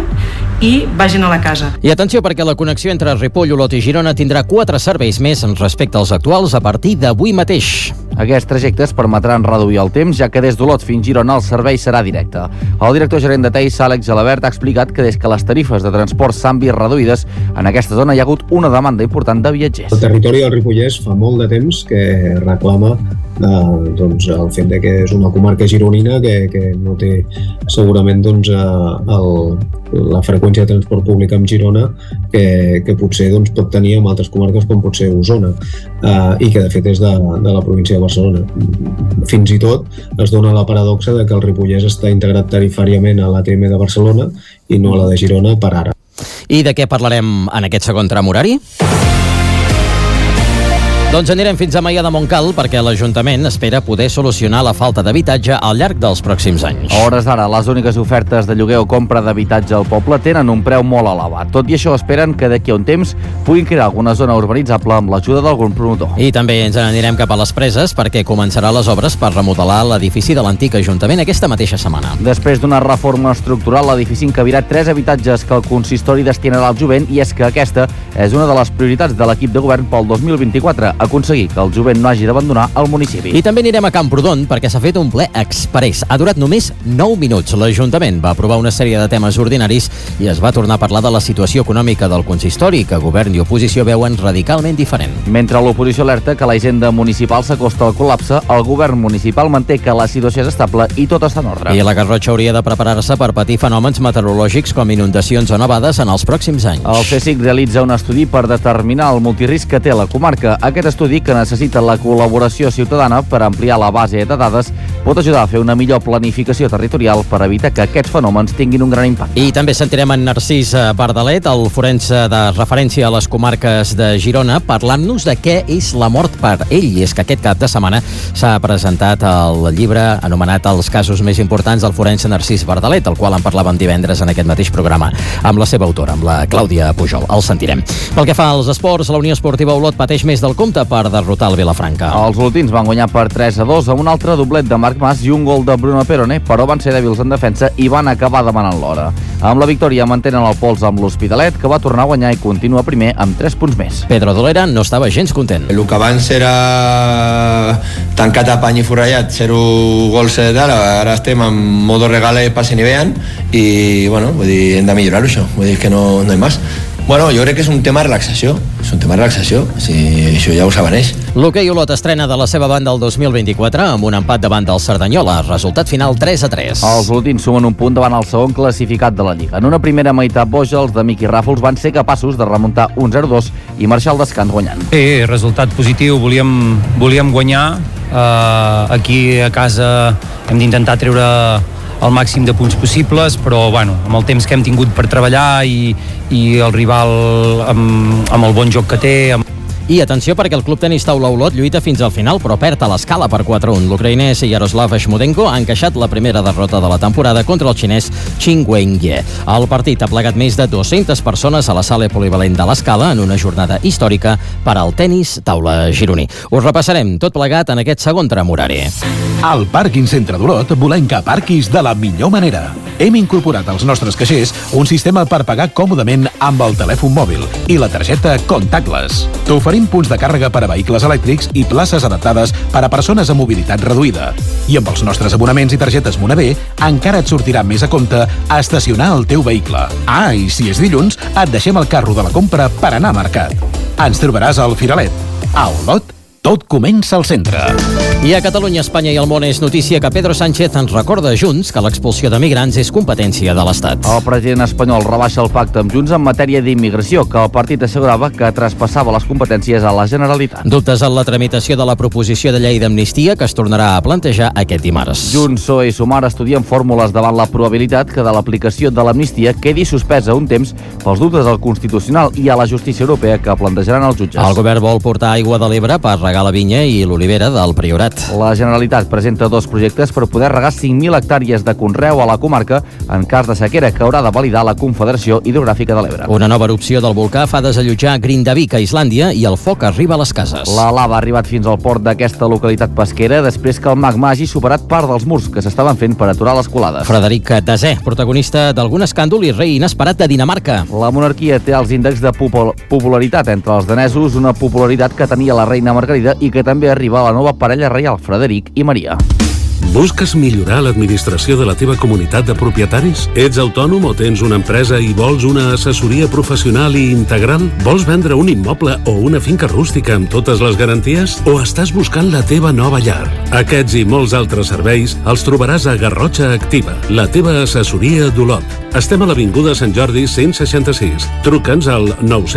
i vagin a la casa. I atenció, perquè la connexió entre Ripoll, Olot i Girona tindrà 4 serveis més respecte als actuals a partir d'avui mateix. Aquests trajectes permetran reduir el temps, ja que des d'Olot fins Girona el servei serà directe. El director gerent de TEIS, Àlex Gelabert, ha explicat que des que les tarifes de transport s'han vist reduïdes, en aquesta zona hi ha hagut una demanda important de viatgers. El territori del Ripollès fa molt de temps que reclama el fet de que és una comarca gironina que no té segurament la freqüència de transport públic amb Girona que potser pot tenir en altres comarques com pot ser Osona i que de fet és de la província de Barcelona. Fins i tot es dona la paradoxa de que el Ripollès està integrat tarifàriament a l'ATM de Barcelona i no a la de Girona per ara. I de què parlarem en aquest segon tram horari? Doncs anirem fins a Maià de Montcal perquè l'Ajuntament espera poder solucionar la falta d'habitatge al llarg dels pròxims anys. A hores d'ara, les úniques ofertes de lloguer o compra d'habitatge al poble tenen un preu molt elevat. Tot i això, esperen que d'aquí a un temps puguin crear alguna zona urbanitzable amb l'ajuda d'algun promotor. I també ens anirem cap a les Preses perquè començarà les obres per remodelar l'edifici de l'antic Ajuntament aquesta mateixa setmana. Després d'una reforma estructural, l'edifici encabirà 3 habitatges que el consistori destinarà al jovent i és que aquesta és una de les prioritats de l'equip de govern pel 2024, aconseguir que el jovent no hagi d'abandonar el municipi. I també anirem a Camprodon perquè s'ha fet un ple express. Ha durat només 9 minuts. L'Ajuntament va aprovar una sèrie de temes ordinaris i es va tornar a parlar de la situació econòmica del consistori, que govern i oposició veuen radicalment diferent. Mentre l'oposició alerta que la hisenda municipal s'acosta al col·lapse, el govern municipal manté que la situació és estable i tot està en ordre. I la Garrotxa hauria de preparar-se per patir fenòmens meteorològics com inundacions o nevades en els pròxims anys. El CSIC realitza un estudi per determinar el multirisc que té la comarca. Aquest estudi, que necessita la col·laboració ciutadana per ampliar la base de dades, pot ajudar a fer una millor planificació territorial per evitar que aquests fenòmens tinguin un gran impacte. I també sentirem en Narcís Bardalet, el forense de referència a les comarques de Girona, parlant-nos de què és la mort per ell. I és que aquest cap de setmana s'ha presentat el llibre anomenat Els casos més importants del forense Narcís Bardalet, el qual en parlàvem divendres en aquest mateix programa, amb la seva autora, amb la Clàudia Pujol. El sentirem. Pel que fa als esports, la Unió Esportiva Olot pateix més del compte per derrotar el Vilafranca. Els olotins van guanyar per 3-2 amb un altre doblet de Marc Mas i un gol de Bruno Perone, però van ser dèbils en defensa i van acabar demanant l'hora. Amb la victòria mantenen el pols amb l'Hospitalet, que va tornar a guanyar i continua primer amb 3 punts més. Pedro Dolera no estava gens content. El que abans era tancat a pany i forrellat, 0 gols d'ara, ara estem en modo regale, passen i vean, i bueno, vull dir, hem de millorar-ho això, vull dir que no hi ha més. Bueno, jo crec que és un tema de relaxació. És un tema de relaxació, si això ja ho s'avaneix. L'hoquei Olot estrena de la seva banda el 2024 amb un empat davant del Cerdanyola. Resultat final 3-3. Els olotins sumen un punt davant el segon classificat de la Lliga. En una primera meitat boja, els de Miqui Ràfols van ser capaços de remuntar un 0-2 i marxar al descans guanyant. Sí, resultat positiu. Volíem guanyar. Aquí a casa hem d'intentar treure el màxim de punts possibles, però bueno, amb el temps que hem tingut per treballar i el rival amb el bon joc que té. I atenció perquè el Club Tenis Taula Olot lluita fins al final però perd a l'escala per 4-1. L'ucraïnès Yaroslav Shmudenko ha encaixat la primera derrota de la temporada contra el xinès Qin Wenye. El partit ha plegat més de 200 persones a la sala polivalent de l'escala en una jornada històrica per al tenis taula gironí. Us repassarem tot plegat en aquest segon tram horari. Al Pàrquing Centre d'Olot volem que aparquis de la millor manera. Hem incorporat als nostres caixers un sistema per pagar còmodament amb el telèfon mòbil i la targeta Contactless. T'oferim punts de càrrega per a vehicles elèctrics i places adaptades per a persones amb mobilitat reduïda. I amb els nostres abonaments i targetes Moneder encara et sortirà més a compte estacionar el teu vehicle. Ah, i si és dilluns, et deixem el carro de la compra per anar a mercat. Ens trobaràs al Firalet. A Olot, tot comença al centre. I a Catalunya, Espanya i el món és notícia que Pedro Sánchez ens recorda a Junts que l'expulsió de migrants és competència de l'Estat. El president espanyol rebaixa el pacte amb Junts en matèria d'immigració, que el partit assegurava que traspassava les competències a la Generalitat. Dubtes en la tramitació de la proposició de llei d'amnistia que es tornarà a plantejar aquest dimarts. Junts, PSOE i Sumar estudien fórmules davant la probabilitat que de l'aplicació de l'amnistia quedi suspesa un temps pels dubtes al Constitucional i a la justícia europea que plantejaran els jutges. El govern vol portar aigua de l'Ebre per regar la vinya i l'olivera del Priorat. La Generalitat presenta 2 projectes per poder regar 5.000 hectàrees de conreu a la comarca en cas de sequera que haurà de validar la Confederació Hidrogràfica de l'Ebre. Una nova erupció del volcà fa desallotjar Grindavik a Islàndia i el foc arriba a les cases. La lava ha arribat fins al port d'aquesta localitat pesquera després que el magma hagi superat part dels murs que s'estaven fent per aturar les colades. Frederic Desè, protagonista d'algun escàndol i rei inesperat de Dinamarca. La monarquia té els índexs de popularitat entre els danesos, una popularitat que tenia la reina Margarida i que també arriba a la nova parella reial, Frederic i Maria. Busques millorar l'administració de la teva comunitat de propietaris? Ets autònom o tens una empresa i vols una assessoria professional i integral? Vols vendre un immoble o una finca rústica amb totes les garanties? O estàs buscant la teva nova llar? Aquests i molts altres serveis els trobaràs a Garrotxa Activa, la teva assessoria d'Olot. Estem a l'Avinguda Sant Jordi 166. Truca'ns al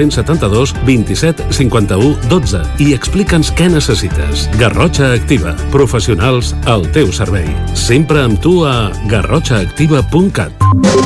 972 27 51 12 i explica'ns què necessites. Garrotxa Activa, professionals al teu servei. Sempre amb tu a garrotxaactiva.cat.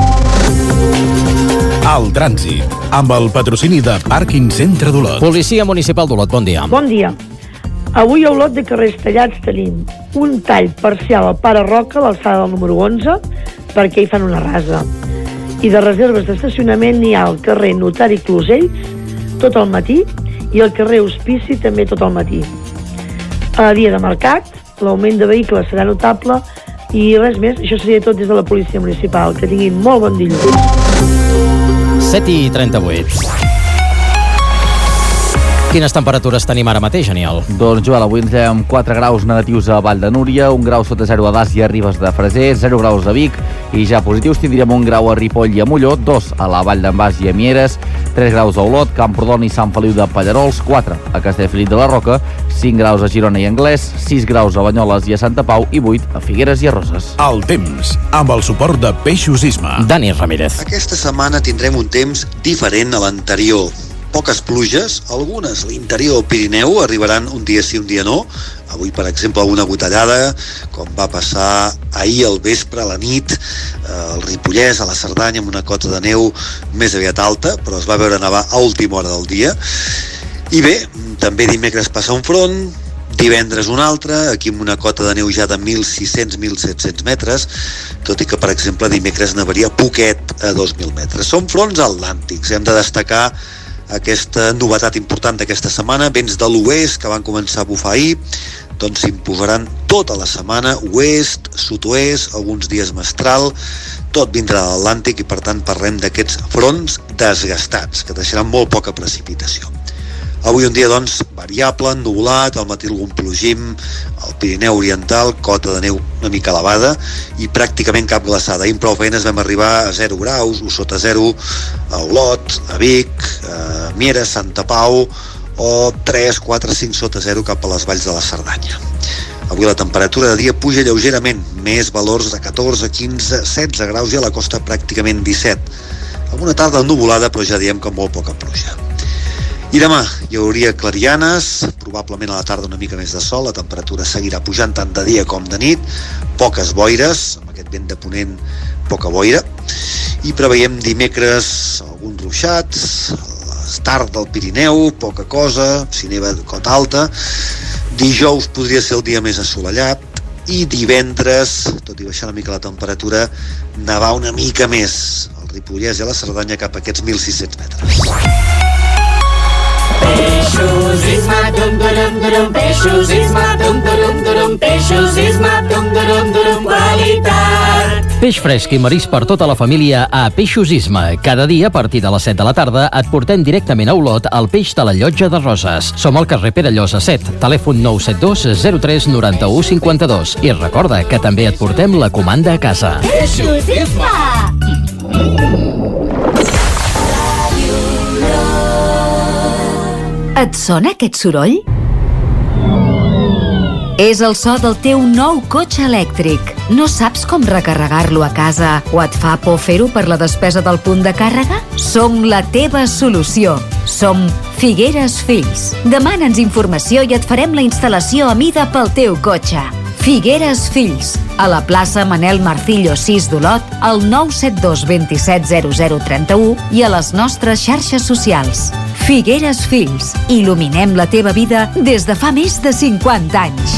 El trànsit, amb el patrocini de Pàrquing Centre d'Olot. Policia Municipal d'Olot, bon dia. Bon dia. Avui a Olot de Carrers Tallats tenim un tall parcial al Pare Roca, a l'alçada del número 11, perquè hi fan una rasa. I de reserves d'estacionament n'hi ha al carrer Notari Closells tot el matí i al carrer Hospici també tot el matí. A dia de mercat, l'augment de vehicles serà notable i res més. Això seria tot des de la Policia Municipal. Que tinguin molt bon dilluns. 7:38. Quines temperatures tenim ara mateix, Aniol? Doncs, Joel, avui ens llevem 4 graus negatius a Vall de Núria, 1 grau sota 0 a Das i a Ribes de Freser, 0 graus a Vic, i ja positius tindríem 1 grau a Ripoll i a Molló, 2 a la Vall d'en Bas i a Mieres, 3 graus a Olot, Camprodon i Sant Feliu de Pallarols, 4 a Castellfollit de la Roca, 5 graus a Girona i Anglès, 6 graus a Banyoles i a Santa Pau i 8 a Figueres i a Roses. El temps, amb el suport de Peixos Isma. Dani Ramírez. Aquesta setmana tindrem un temps diferent a l'anterior. Poques pluges, algunes a l'interior del Pirineu arribaran un dia sí, un dia no. Avui, per exemple, una gotellada, com va passar ahir al vespre, a la nit, al Ripollès, a la Cerdanya, amb una cota de neu més aviat alta, però es va veure nevar a última hora del dia. I bé, també dimecres passa un front, divendres un altre, aquí amb una cota de neu ja de 1.600-1.700 metres, tot i que, per exemple, dimecres nevaria poquet a 2.000 metres. Són fronts atlàntics, hem de destacar aquesta novetat important d'aquesta setmana, vents de l'oest que van començar a bufar ahir, doncs s'imposaran tota la setmana, oest, sud-oest, alguns dies mestral, tot vindrà de l'Atlàntic i per tant parlem d'aquests fronts desgastats que deixaran molt poca precipitació. Avui un dia, doncs, variable, ennuvolat, al matí algun plogim, al Pirineu Oriental, cota de neu una mica elevada i pràcticament cap glaçada. Ahir amb prou feines vam arribar a 0 graus, o sota 0, a Olot, a Vic, a Mieres, Santa Pau, o 3, 4, 5 sota 0 cap a les valls de la Cerdanya. Avui la temperatura de dia puja lleugerament, més valors de 14, 15, 16 graus i a la costa pràcticament 17. Alguna tarda ennuvolada, però ja diem que molt poca pluja. I demà hi hauria clarianes, probablement a la tarda una mica més de sol, la temperatura seguirà pujant tant de dia com de nit, poques boires, amb aquest vent de ponent poca boira, i preveiem dimecres alguns ruixats, tard del Pirineu, poca cosa, si neva cota alta, dijous podria ser el dia més assolellat, i divendres, tot i baixar una mica la temperatura, nevar una mica més al Ripollès i a la Cerdanya cap a aquests 1.600 metres. Peixos Isma, dum durum durum, Peixos Isma, dum durum durum, Peixos Isma, dum durum durum, qualitat. Peix fresc i marisc per tota la família a Peixos Isma. Cada dia, a partir de les 7 de la tarda, et portem directament a Olot el peix de la Llotja de Roses. Som al carrer Pere Llosa 7, telèfon 972 03 91 52. I recorda que també et portem la comanda a casa. Peixos Isma! Et sona aquest soroll? És el so del teu nou cotxe elèctric. No saps com recarregar-lo a casa o et fa por fer-ho per la despesa del punt de càrrega? Som la teva solució. Som Figueres Fills. Demana'ns informació i et farem la instal·lació a mida pel teu cotxe. Figueres Fills, a la plaça Manel Marcillo 6 d'Olot, al 972 27 0031 i a les nostres xarxes socials. Figueres Fills, il·luminem la teva vida des de fa més de 50 anys.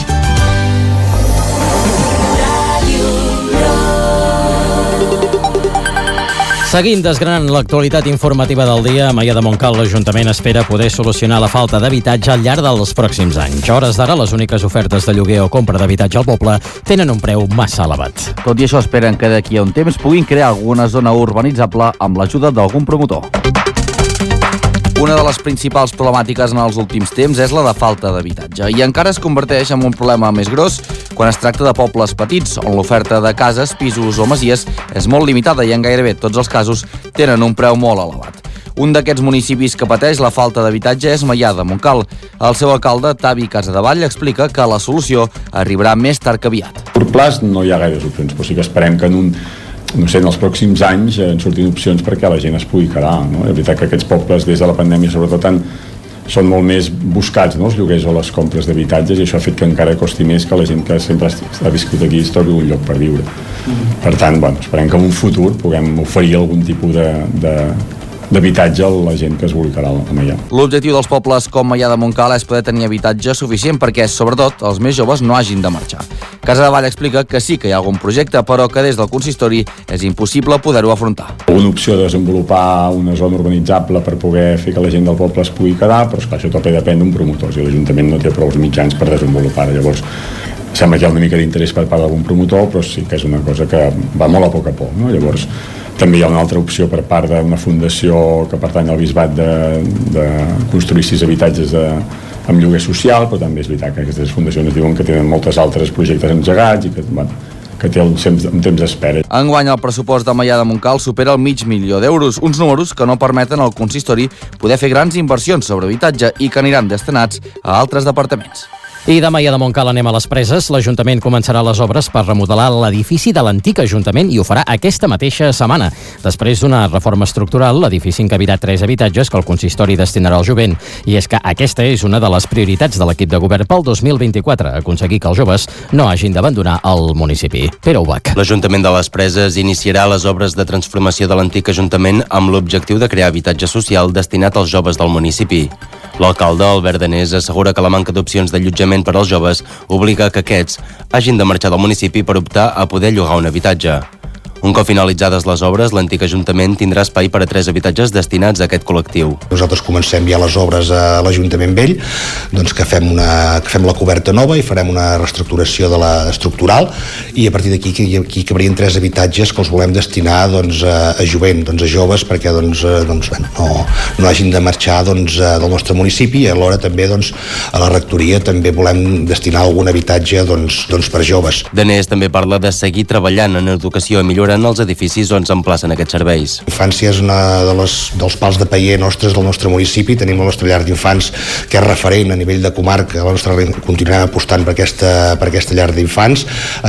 Seguim desgranant l'actualitat informativa del dia. A Maià de Montcal, l'Ajuntament espera poder solucionar la falta d'habitatge al llarg dels pròxims anys. A hores d'ara, les úniques ofertes de lloguer o compra d'habitatge al poble tenen un preu massa elevat. Tot i això, esperen que d'aquí a un temps puguin crear alguna zona urbanitzable amb l'ajuda d'algun promotor. Una de les principals problemàtiques en els últims temps és la de falta d'habitatge i encara es converteix en un problema més gros quan es tracta de pobles petits on l'oferta de cases, pisos o masies és molt limitada i en gairebé tots els casos tenen un preu molt elevat. Un d'aquests municipis que pateix la falta d'habitatge és Maià de Montcal. El seu alcalde, Tavi Casadevall, explica que la solució arribarà més tard que aviat. A curt plaç no hi ha gaires opcions, però sí que esperem que en els pròxims anys en surtin opcions perquè la gent es pugui quedar. No? És veritat que aquests pobles des de la pandèmia sobretot són molt més buscats, no? Els lloguers o les compres d'habitatges, i això ha fet que encara costi més que la gent que sempre ha viscut aquí es trobi un lloc per viure. Per tant, esperem que en un futur puguem oferir algun tipus d'habitatge a la gent que es vulgui quedar a Maià. L'objectiu dels pobles com Maià de Montcal és poder tenir habitatge suficient perquè, sobretot, els més joves no hagin de marxar. Casadevall explica que sí que hi ha algun projecte, però que des del consistori és impossible poder-ho afrontar. Una opció de desenvolupar una zona urbanitzable per poder fer que la gent del poble es pugui quedar, però esclar, això també depèn d'un promotor, i l'Ajuntament no té prou mitjans per desenvolupar-ho. Llavors, sembla que hi ha una mica d'interès per part d'algun promotor, però sí que és una cosa que va molt a poc, no? Llavors, També hi ha una altra opció per part d'una fundació que pertany al bisbat de construir 6 habitatges amb lloguer social, però també és veritat que aquestes fundacions diuen que tenen moltes altres projectes engegats i que té un temps d'espera. Enguany el pressupost de Maià de Montcal supera el $500.000 d'euros, uns números que no permeten al consistori poder fer grans inversions sobre habitatge i que aniran destinats a altres departaments. I de Maià de Montcal anem a les Preses. L'Ajuntament començarà les obres per remodelar l'edifici de l'antic Ajuntament i ho farà aquesta mateixa setmana. Després d'una reforma estructural, l'edifici encabirà 3 habitatges que el consistori destinarà al jovent. I és que aquesta és una de les prioritats de l'equip de govern pel 2024, aconseguir que els joves no hagin d'abandonar el municipi. Pere Ubach. L'Ajuntament de les Preses iniciarà les obres de transformació de l'antic Ajuntament amb l'objectiu de crear habitatge social destinat als joves del municipi. L'alcalde, Albert Danés, assegura que la manca d'opcions d'allotjament per als joves obliga que aquests hagin de marxar del municipi per optar a poder llogar un habitatge. Un cop finalitzades les obres, l'antic Ajuntament tindrà espai per a 3 habitatges destinats a aquest col·lectiu. Nosaltres comencem ja les obres a l'Ajuntament Vell, doncs que fem la coberta nova i farem una reestructuració de la estructural, i a partir d'aquí aquí cabrien 3 habitatges que els volem destinar a jovent, a joves, perquè no hagin de marxar del nostre municipi, i alhora també a la rectoria també volem destinar algun habitatge per joves. Danés també parla de seguir treballant en educació i millorar els edificis on s'emplacen aquests serveis. Infància és una dels pals de paller nostres del nostre municipi. Tenim la nostra llar d'infants que és referent a nivell de comarca. Continuarem apostant per aquesta llar d'infants,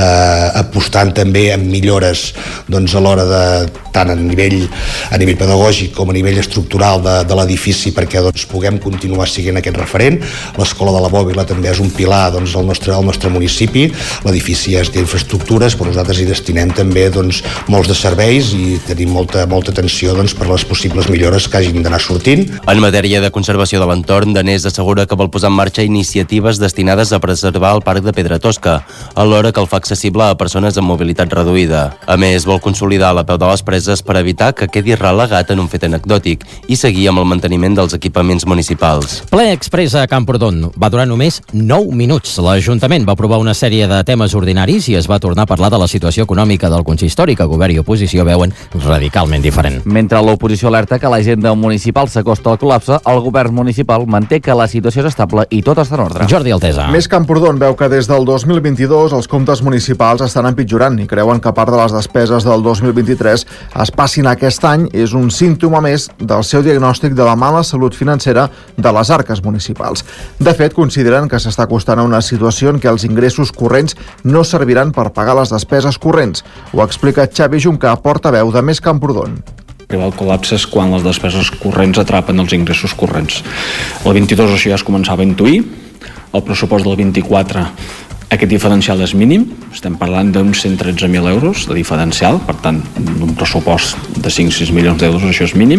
apostant també en millores a l'hora de tant a nivell pedagògic com a nivell estructural de l'edifici, perquè puguem continuar sent aquest referent. L'escola de la Bòbila també és un pilar al nostre municipi. L'edifici és d'infraestructures, però nosaltres hi destinem també molts de serveis i tenim molta atenció per les possibles millores que hagin d'anar sortint. En matèria de conservació de l'entorn, Danés assegura que vol posar en marxa iniciatives destinades a preservar el Parc de Pedra Tosca, alhora que el fa accessible a persones amb mobilitat reduïda. A més, vol consolidar la Peu de les Preses per evitar que quedi relegat en un fet anecdòtic i seguir amb el manteniment dels equipaments municipals. Ple exprés a Camprodon. Va durar només 9 minuts. L'Ajuntament va aprovar una sèrie de temes ordinaris i es va tornar a parlar de la situació econòmica del consistori, que govern i oposició veuen radicalment diferent. Mentre l'oposició alerta que l'agenda municipal s'acosta al col·lapse, el govern municipal manté que la situació és estable i tot està en ordre. Jordi Altesa. Més Camprodon veu que des del 2022 els comptes municipals estan empitjorant i creuen que part de les despeses del 2023 es passin aquest any és un símptoma més del seu diagnòstic de la mala salut financera de les arques municipals. De fet, consideren que s'està acostant a una situació en què els ingressos corrents no serviran per pagar les despeses corrents. Ho explica Xavi Juncà, portaveu de Més Camprodon. El col·lapse és quan les despeses corrents atrapen els ingressos corrents. El 22 això ja es començava a intuir, el pressupost del 24 aquest diferencial és mínim, estem parlant d'uns 113.000 euros de diferencial, per tant, d'un pressupost de 5-6 milions d'euros, això és mínim,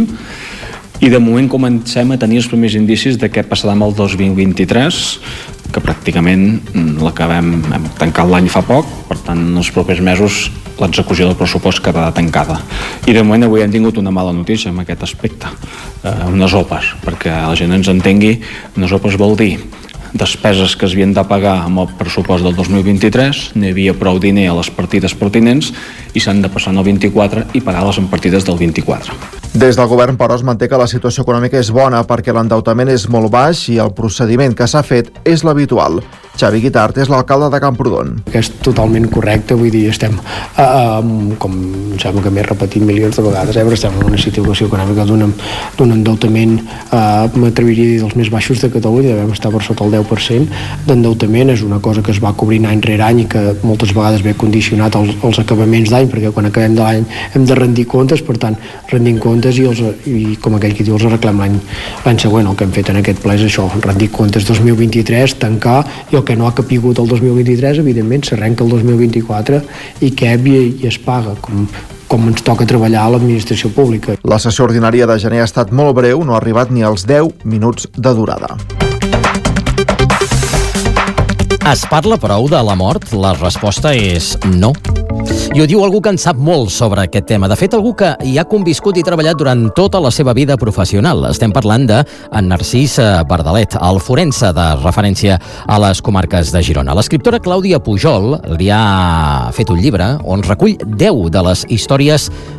i de moment comencem a tenir els primers indicis de què passarà amb el 2023, que pràcticament l'acabem, hem tancat l'any fa poc, per tant, en els propers mesos l'execució del pressupost quedarà tancada. I de moment avui hem tingut una mala notícia en aquest aspecte, unes OPAs, perquè la gent ens entengui, unes OPAs vol dir despeses que es havien de pagar amb el pressupost del 2023, n'hi havia prou diner a les partides pertinents i s'han de passar al 24 i pagar-les en partides del 24. Des del govern, però, es manté que la situació econòmica és bona perquè l'endeutament és molt baix i el procediment que s'ha fet és l'habitual. Xavi Guitart és l'alcalde de Camprodon. És totalment correcte, vull dir, estem, com em sembla que m'he repetit milions de vegades, però estem en una situació econòmica d'un endeutament, m'atreviria a dir, dels més baixos de Catalunya, devem estar per sota el 10% d'endeutament, és una cosa que es va cobrint any rere any i que moltes vegades ve condicionat als acabaments d'any, perquè quan acabem de l'any hem de rendir comptes, per tant, rendim comptes i com aquell que diu, els arreglem l'any següent. El que hem fet en aquest ple és això, rendir comptes 2023, tancar, i el que no ha capigut el 2023, evidentment, s'arrenca el 2024 i i es paga, com ens toca treballar a l'administració pública. La sessió ordinària de gener ha estat molt breu, no ha arribat ni als 10 minuts de durada. Es parla prou de la mort? La resposta és no. I ho diu algú que en sap molt sobre aquest tema. De fet, algú que hi ha conviscut i treballat durant tota la seva vida professional. Estem parlant de Narcís Bardalet, el forense de referència a les comarques de Girona. L'escriptora Clàudia Pujol li ha fet un llibre on recull 10 de les històries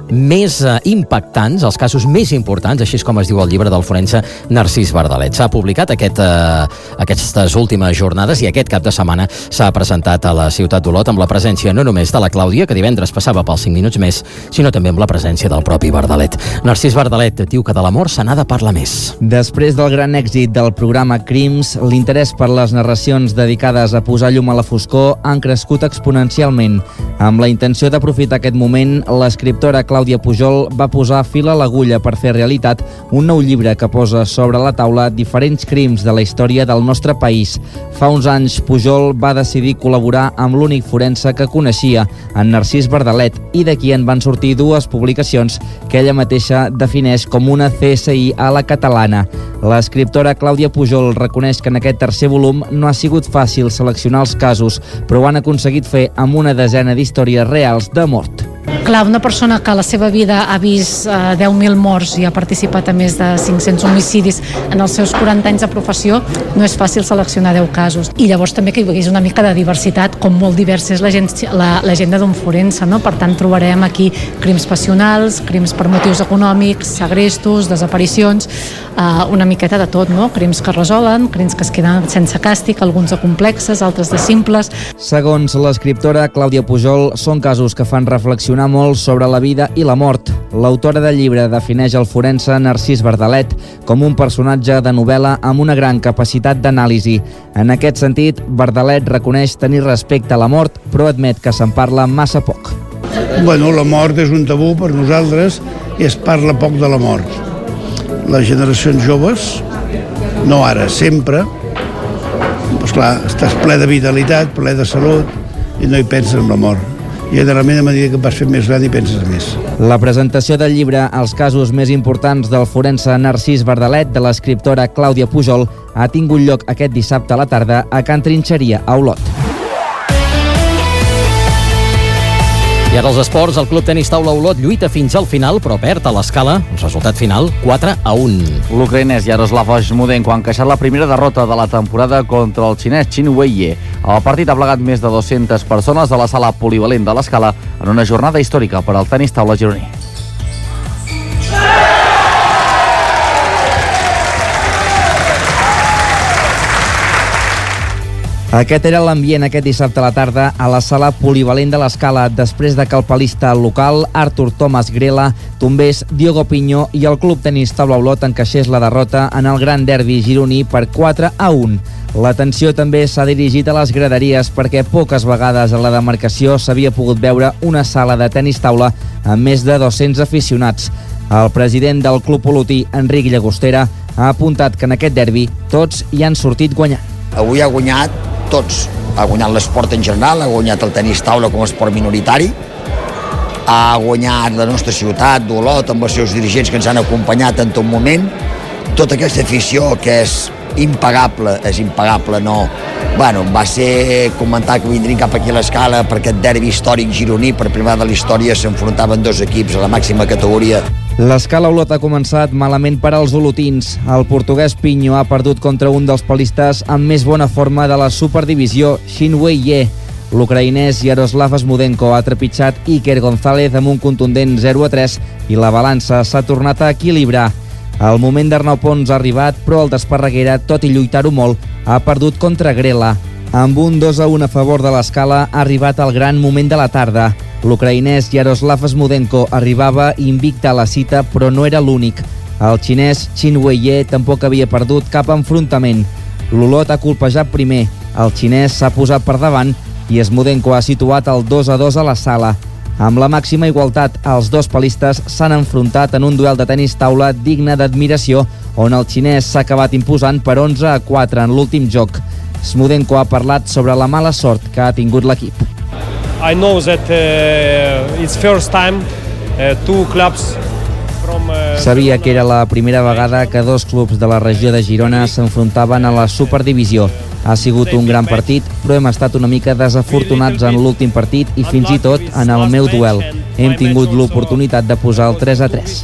més impactants, els casos més importants, així com es diu al llibre del forense Narcís Bardalet. S'ha publicat aquestes últimes jornades i aquest cap de setmana s'ha presentat a la ciutat d'Olot amb la presència no només de la Clàudia, que divendres passava pels 5 minuts més, sinó també amb la presència del propi Bardalet. Narcís Bardalet diu que de l'amor se n'ha de parlar més. Després del gran èxit del programa Crims, l'interès per les narracions dedicades a posar llum a la foscor han crescut exponencialment. Amb la intenció d'aprofitar aquest moment, l'escriptora Clàudia Pujol va posar fil a l'agulla per fer realitat un nou llibre que posa sobre la taula diferents crims de la història del nostre país. Fa uns anys, Pujol va decidir col·laborar amb l'únic forense que coneixia, en Narcís Bardalet, i d'aquí en van sortir dues publicacions que ella mateixa defineix com una CSI a la catalana. L'escriptora Clàudia Pujol reconeix que en aquest tercer volum no ha sigut fàcil seleccionar els casos, però ho han aconseguit fer amb una desena d'històries reals de mort. Clar, una persona que a la seva vida ha vist 10.000 morts i ha participat a més de 500 homicidis en els seus 40 anys de professió, no és fàcil seleccionar 10 casos. I llavors també que hi hagués una mica de diversitat, com molt divers és l'agenda d'un forense, no? Per tant, trobarem aquí crims passionals, crims per motius econòmics, segrestos, desaparicions, una miqueta de tot, no? Crims que es resolen, crims que es queden sense càstig, alguns de complexes, altres de simples. Segons l'escriptora Clàudia Pujol, són casos que fan reflexionar molt sobre la vida i la mort. L'autora del llibre defineix el forense Narcís Bardalet com un personatge de novel·la amb una gran capacitat d'anàlisi. En aquest sentit, Bardalet reconeix tenir respecte a la mort, però admet que se'n parla massa poc. Bueno, la mort és un tabú per nosaltres i es parla poc de la mort. Les generacions joves, no ara, sempre, doncs clar, estàs ple de vitalitat, ple de salut i no hi penses en la mort. I generalment a mesura que vas fent més gran hi penses més. La presentació del llibre Els casos més importants del forense Narcís Bardalet de l'escriptora Clàudia Pujol ha tingut lloc aquest dissabte a la tarda a Can Trinxeria, a Olot. I ara els esports, el Club Tenis Taula Olot lluita fins al final, però perd a l'escala. Resultat final, 4-1. L'ucraïnès Yaroslav Osmudenko ha encaixat la primera derrota de la temporada contra el xinès Qin Weie. El partit ha plegat més de 200 persones a la sala polivalent de l'Escala en una jornada històrica per al tenis taula gironí. Aquest era l'ambient aquest dissabte a la tarda a la sala polivalent de l'Escala, després de que el palista local Artur Thomas Grela tombés Diogo Piño i el Club Tenis Taula Olot encaixés la derrota en el gran derbi gironí per 4-1. L'atenció també s'ha dirigit a les graderies perquè poques vegades a la demarcació s'havia pogut veure una sala de tenis taula amb més de 200 aficionats. El president del club olotí, Enric Llagostera, ha apuntat que en aquest derbi tots hi han sortit guanyant. Avui ha guanyat tots. Ha guanyat l'esport en general, ha guanyat el tenis taula com a esport minoritari, ha guanyat la nostra ciutat d'Olot amb els seus dirigents que ens han acompanyat en tot moment. Tota aquesta afició que és impagable, no. Bueno, va ser comentar que vindrien cap aquí a l'Escala per aquest derbi històric gironí, per primera de la història s'enfrontaven dos equips a la màxima categoria. L'escala Olot ha començat malament per als olotins. El portuguès Piño ha perdut contra un dels palistes amb més bona forma de la superdivisió, Qin Weie. L'ucraïnès Yaroslav Osmudenko ha trepitjat Iker González amb un contundent 0-3 i la balança s'ha tornat a equilibrar. El moment d'Arnau Pons ha arribat, però el d'Esparreguera, tot i lluitar-ho molt, ha perdut contra Grela. Amb un 2-1 a favor de l'Escala ha arribat el gran moment de la tarda. L'ucraïnès Yaroslav Osmudenko arribava invicte a la cita, però no era l'únic. El xinès Qin Weie tampoc havia perdut cap enfrontament. L'Olot ha colpejat primer, el xinès s'ha posat per davant i Osmudenko ha situat el 2-2 a la sala. Amb la màxima igualtat, els dos palistes s'han enfrontat en un duel de tenis taula digne d'admiració, on el xinès s'ha acabat imposant per 11-4 en l'últim joc. Osmudenko ha parlat sobre la mala sort que ha tingut l'equip. I know that it's first time two clubs from Sabia que era la primera vegada que dos clubs de la regió de Girona s'enfrontaven a la Superdivisió. Ha sigut un gran partit, però hem estat una mica desafortunats en l'últim partit i fins i tot en el meu duel. Hem tingut l'oportunitat de posar el 3-3.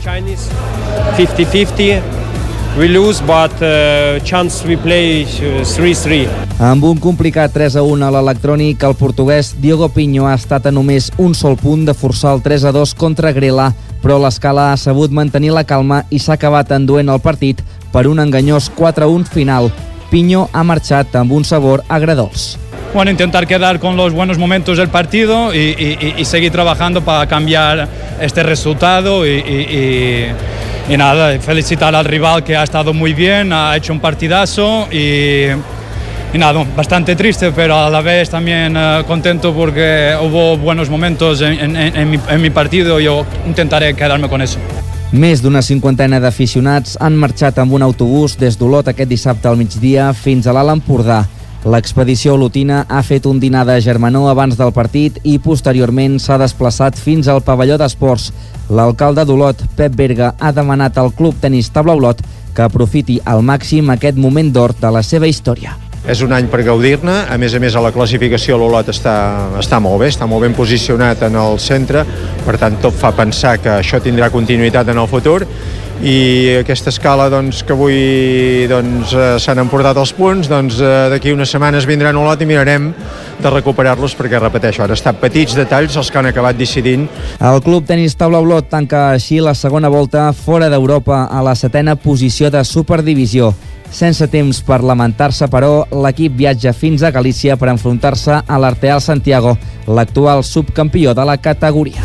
50-50. We lose, but chance we play 3-3. Amb un complicat 3-1 a l'electrònic, el portuguès Diogo Piño ha estat a només un sol punt de forçar el 3-2 contra Grela, però l'Escala ha sabut mantenir la calma i s'ha acabat enduent el partit per un enganyós 4-1 final. Piño ha marxat amb un sabor agredolç. Bueno, intentar quedar con los buenos momentos del partido y seguir trabajando para cambiar este resultado y nada, felicitar al rival que ha estado muy bien, ha hecho un partidazo y nada, bastante triste, pero a la vez también contento porque hubo buenos momentos en mi partido y yo intentaré quedarme con eso. Més d'una cinquantena d'aficionats han marxat amb un autobús des d'Olot aquest dissabte al migdia fins a l'Alt Empordà. L'expedició olotina ha fet un dinar de germanor abans del partit i posteriorment s'ha desplaçat fins al pavelló d'esports. L'alcalde d'Olot, Pep Berga, ha demanat al Club Tenis Taula Olot que aprofiti al màxim aquest moment d'or de la seva història. És un any per gaudir-ne, a més a la classificació l'Olot està molt bé, està molt ben posicionat en el centre, per tant tot fa pensar que això tindrà continuïtat en el futur i aquesta escala que avui s'han emportat els punts, d'aquí unes setmanes vindran a Olot i mirarem de recuperar-los perquè, repeteixo, han estat petits detalls els que han acabat decidint. El Club Tenis Taula Olot tanca així la segona volta fora d'Europa a la 7a posició de Superdivisió. Sense temps per lamentar-se, però, l'equip viatja fins a Galícia per enfrontar-se a l'Arteal Santiago, l'actual subcampió de la categoria.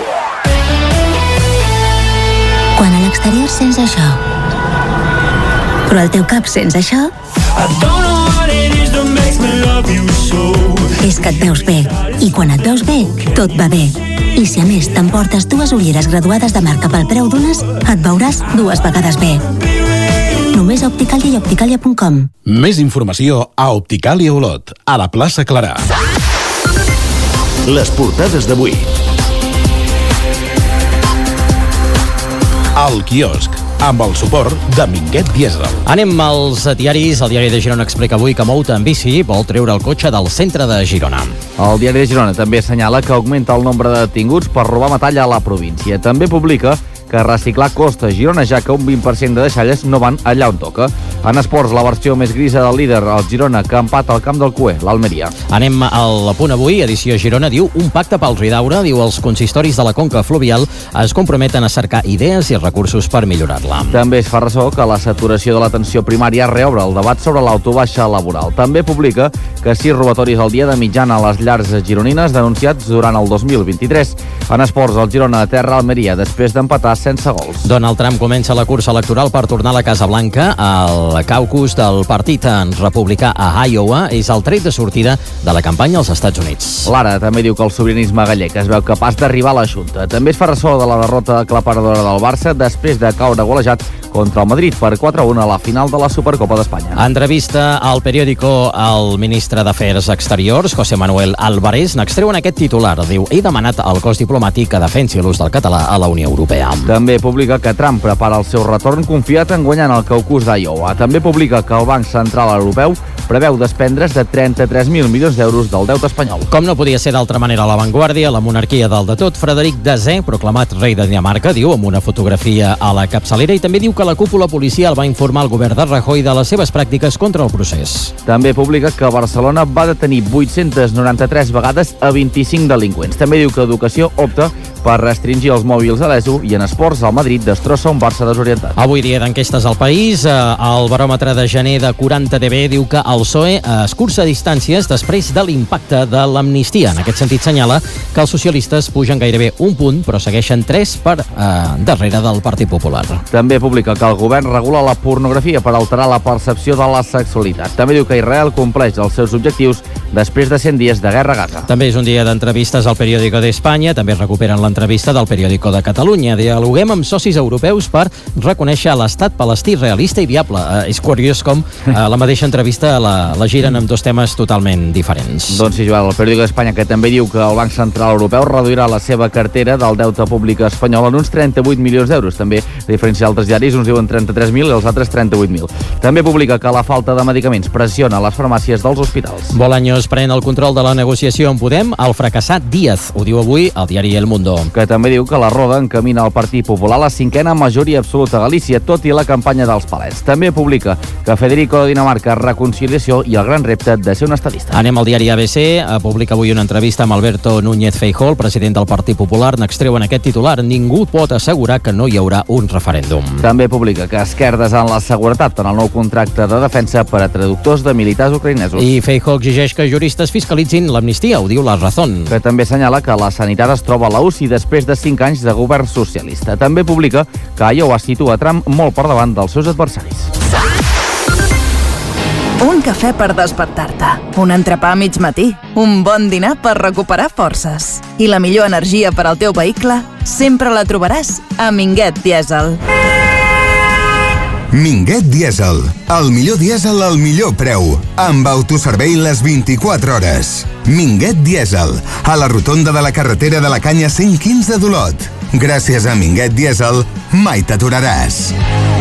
Quan a l'exterior sents això, però al teu cap sents això, és que et veus bé. I quan et veus bé, tot va bé. I si a més t'emportes 2 ulleres graduades de marca pel preu d'unes, et veuràs 2 vegades bé. Només a Opticalia i Opticalia.com. Més informació a Opticalia Olot, a la plaça Clarà. Les portades d'avui. El quiosc, amb el suport de Minguet Diesel. Anem als diaris. El diari de Girona explica avui que Mouta en bici vol treure el cotxe del centre de Girona. El diari de Girona també assenyala que augmenta el nombre de detinguts per robar metall a la província. També publica que reciclar costa a Girona, ja que un 20% de deixalles no van allà on toca. En esports, la versió més grisa del líder, el Girona, que empata al camp del Cué, l'Almeria. Anem al Punt Avui, edició Girona, diu un pacte pel Ridaura, diu els consistoris de la conca fluvial es comprometen a cercar idees i recursos per millorar-la. També es fa ressò que la saturació de l'atenció primària reobre el debat sobre l'autobaixa laboral. També publica que 6 robatoris al dia de mitjana a les llars gironines denunciats durant el 2023. En esports, el Girona aterra a Almeria després d'empatar sense gols. Donald Trump comença la cursa electoral per tornar a la Casa Blanca. El caucus del partit republicà a Iowa és el tret de sortida de la campanya als Estats Units. L'Ara també diu que el sobiranisme gallec es veu capaç d'arribar a la Junta. També es fa ressò de la derrota aclaparadora del Barça després de caure golejat contra el Madrid per 4-1 a la final de la Supercopa d'Espanya. Entrevista al periòdico al ministre d'Afers Exteriors, José Manuel Álvarez, n'extreuen aquest titular. Diu, he demanat al cos diplomàtic que defensi l'ús del català a la Unió Europea. També publica que Trump prepara el seu retorn confiat en guanyar el caucus d'Iowa. També publica que el Banc Central Europeu preveu desprendre's de 33.000 milions d'euros del deute espanyol. Com no podia ser d'altra manera a l'avantguàrdia, la monarquia dalt de tot, Frederic X, proclamat rei de Dinamarca, diu amb una fotografia a la capçalera, i també diu que la cúpula policial va informar el govern de Rajoy de les seves pràctiques contra el procés. També publica que Barcelona va detenir 893 vegades a 25 delinqüents. També diu que Educació opta per restringir els mòbils a l'ESO i en esports el Madrid destrossa un Barça desorientat. Avui dia d'enquestes al país, el baròmetre de gener de 40 dB diu que el PSOE escurça distàncies després de l'impacte de l'amnistia. En aquest sentit senyala que els socialistes pugen gairebé un punt, però segueixen 3 per darrere del Partit Popular. També publica que el govern regula la pornografia per alterar la percepció de la sexualitat. També diu que Israel compleix els seus objectius després de 100 dies de guerra a Gaza. També és un dia d'entrevistes al Periódico d'Espanya, també recuperen l'entrevista del Periódico de Catalunya. Dialoguem amb socis europeus per reconèixer l'estat palestí realista i viable. És curiós com la mateixa entrevista la giren amb 2 temes totalment diferents. Doncs sí, Joel, el Periódico d'Espanya, que també diu que el Banc Central Europeu reduirà la seva cartera del deute públic espanyol en uns 38 milions d'euros. També, a diferència d'altres diaris, uns diuen 33.000 i els altres 38.000. També publica que la falta de medicaments pressiona les farmàcies dels hospitals. Bolaños pren el control de la negociació amb Podem al fracassat Díaz. Ho diu avui el diari El Mundo. que també diu que la Roda encamina el Partit Popular a la 5a majoria absoluta a Galícia, tot i la campanya dels palets. També publica que Federico de Dinamarca, reconciliació i el gran repte de ser un estadista. Anem al diari ABC, publica avui una entrevista amb Alberto Núñez Feijóo, el president del Partit Popular. N'extreuen aquest titular: ningú pot assegurar que no hi haurà un referèndum. També publica que esquerdes en la seguretat en el nou contracte de defensa per a traductors de militars ucraïnesos. I Feijóo exigeix que juristes fiscalitzin l'amnistia, ho diu La Razón. Que també assenyala que la sanitat es troba a la UCI després de 5 anys de govern socialista. També publica que Iowa situa Trump molt per davant dels seus adversaris. Un cafè per despertar-te, un entrepà a mig matí, un bon dinar per recuperar forces. I la millor energia per al teu vehicle sempre la trobaràs a Minguet Dièsel. Minguet Dièsel, el millor dièsel al millor preu, amb autoservei les 24 hores. Minguet Dièsel, a la rotonda de la carretera de la Canya 115 d'Olot. Gràcies a Minguet Dièsel, mai t'aturaràs.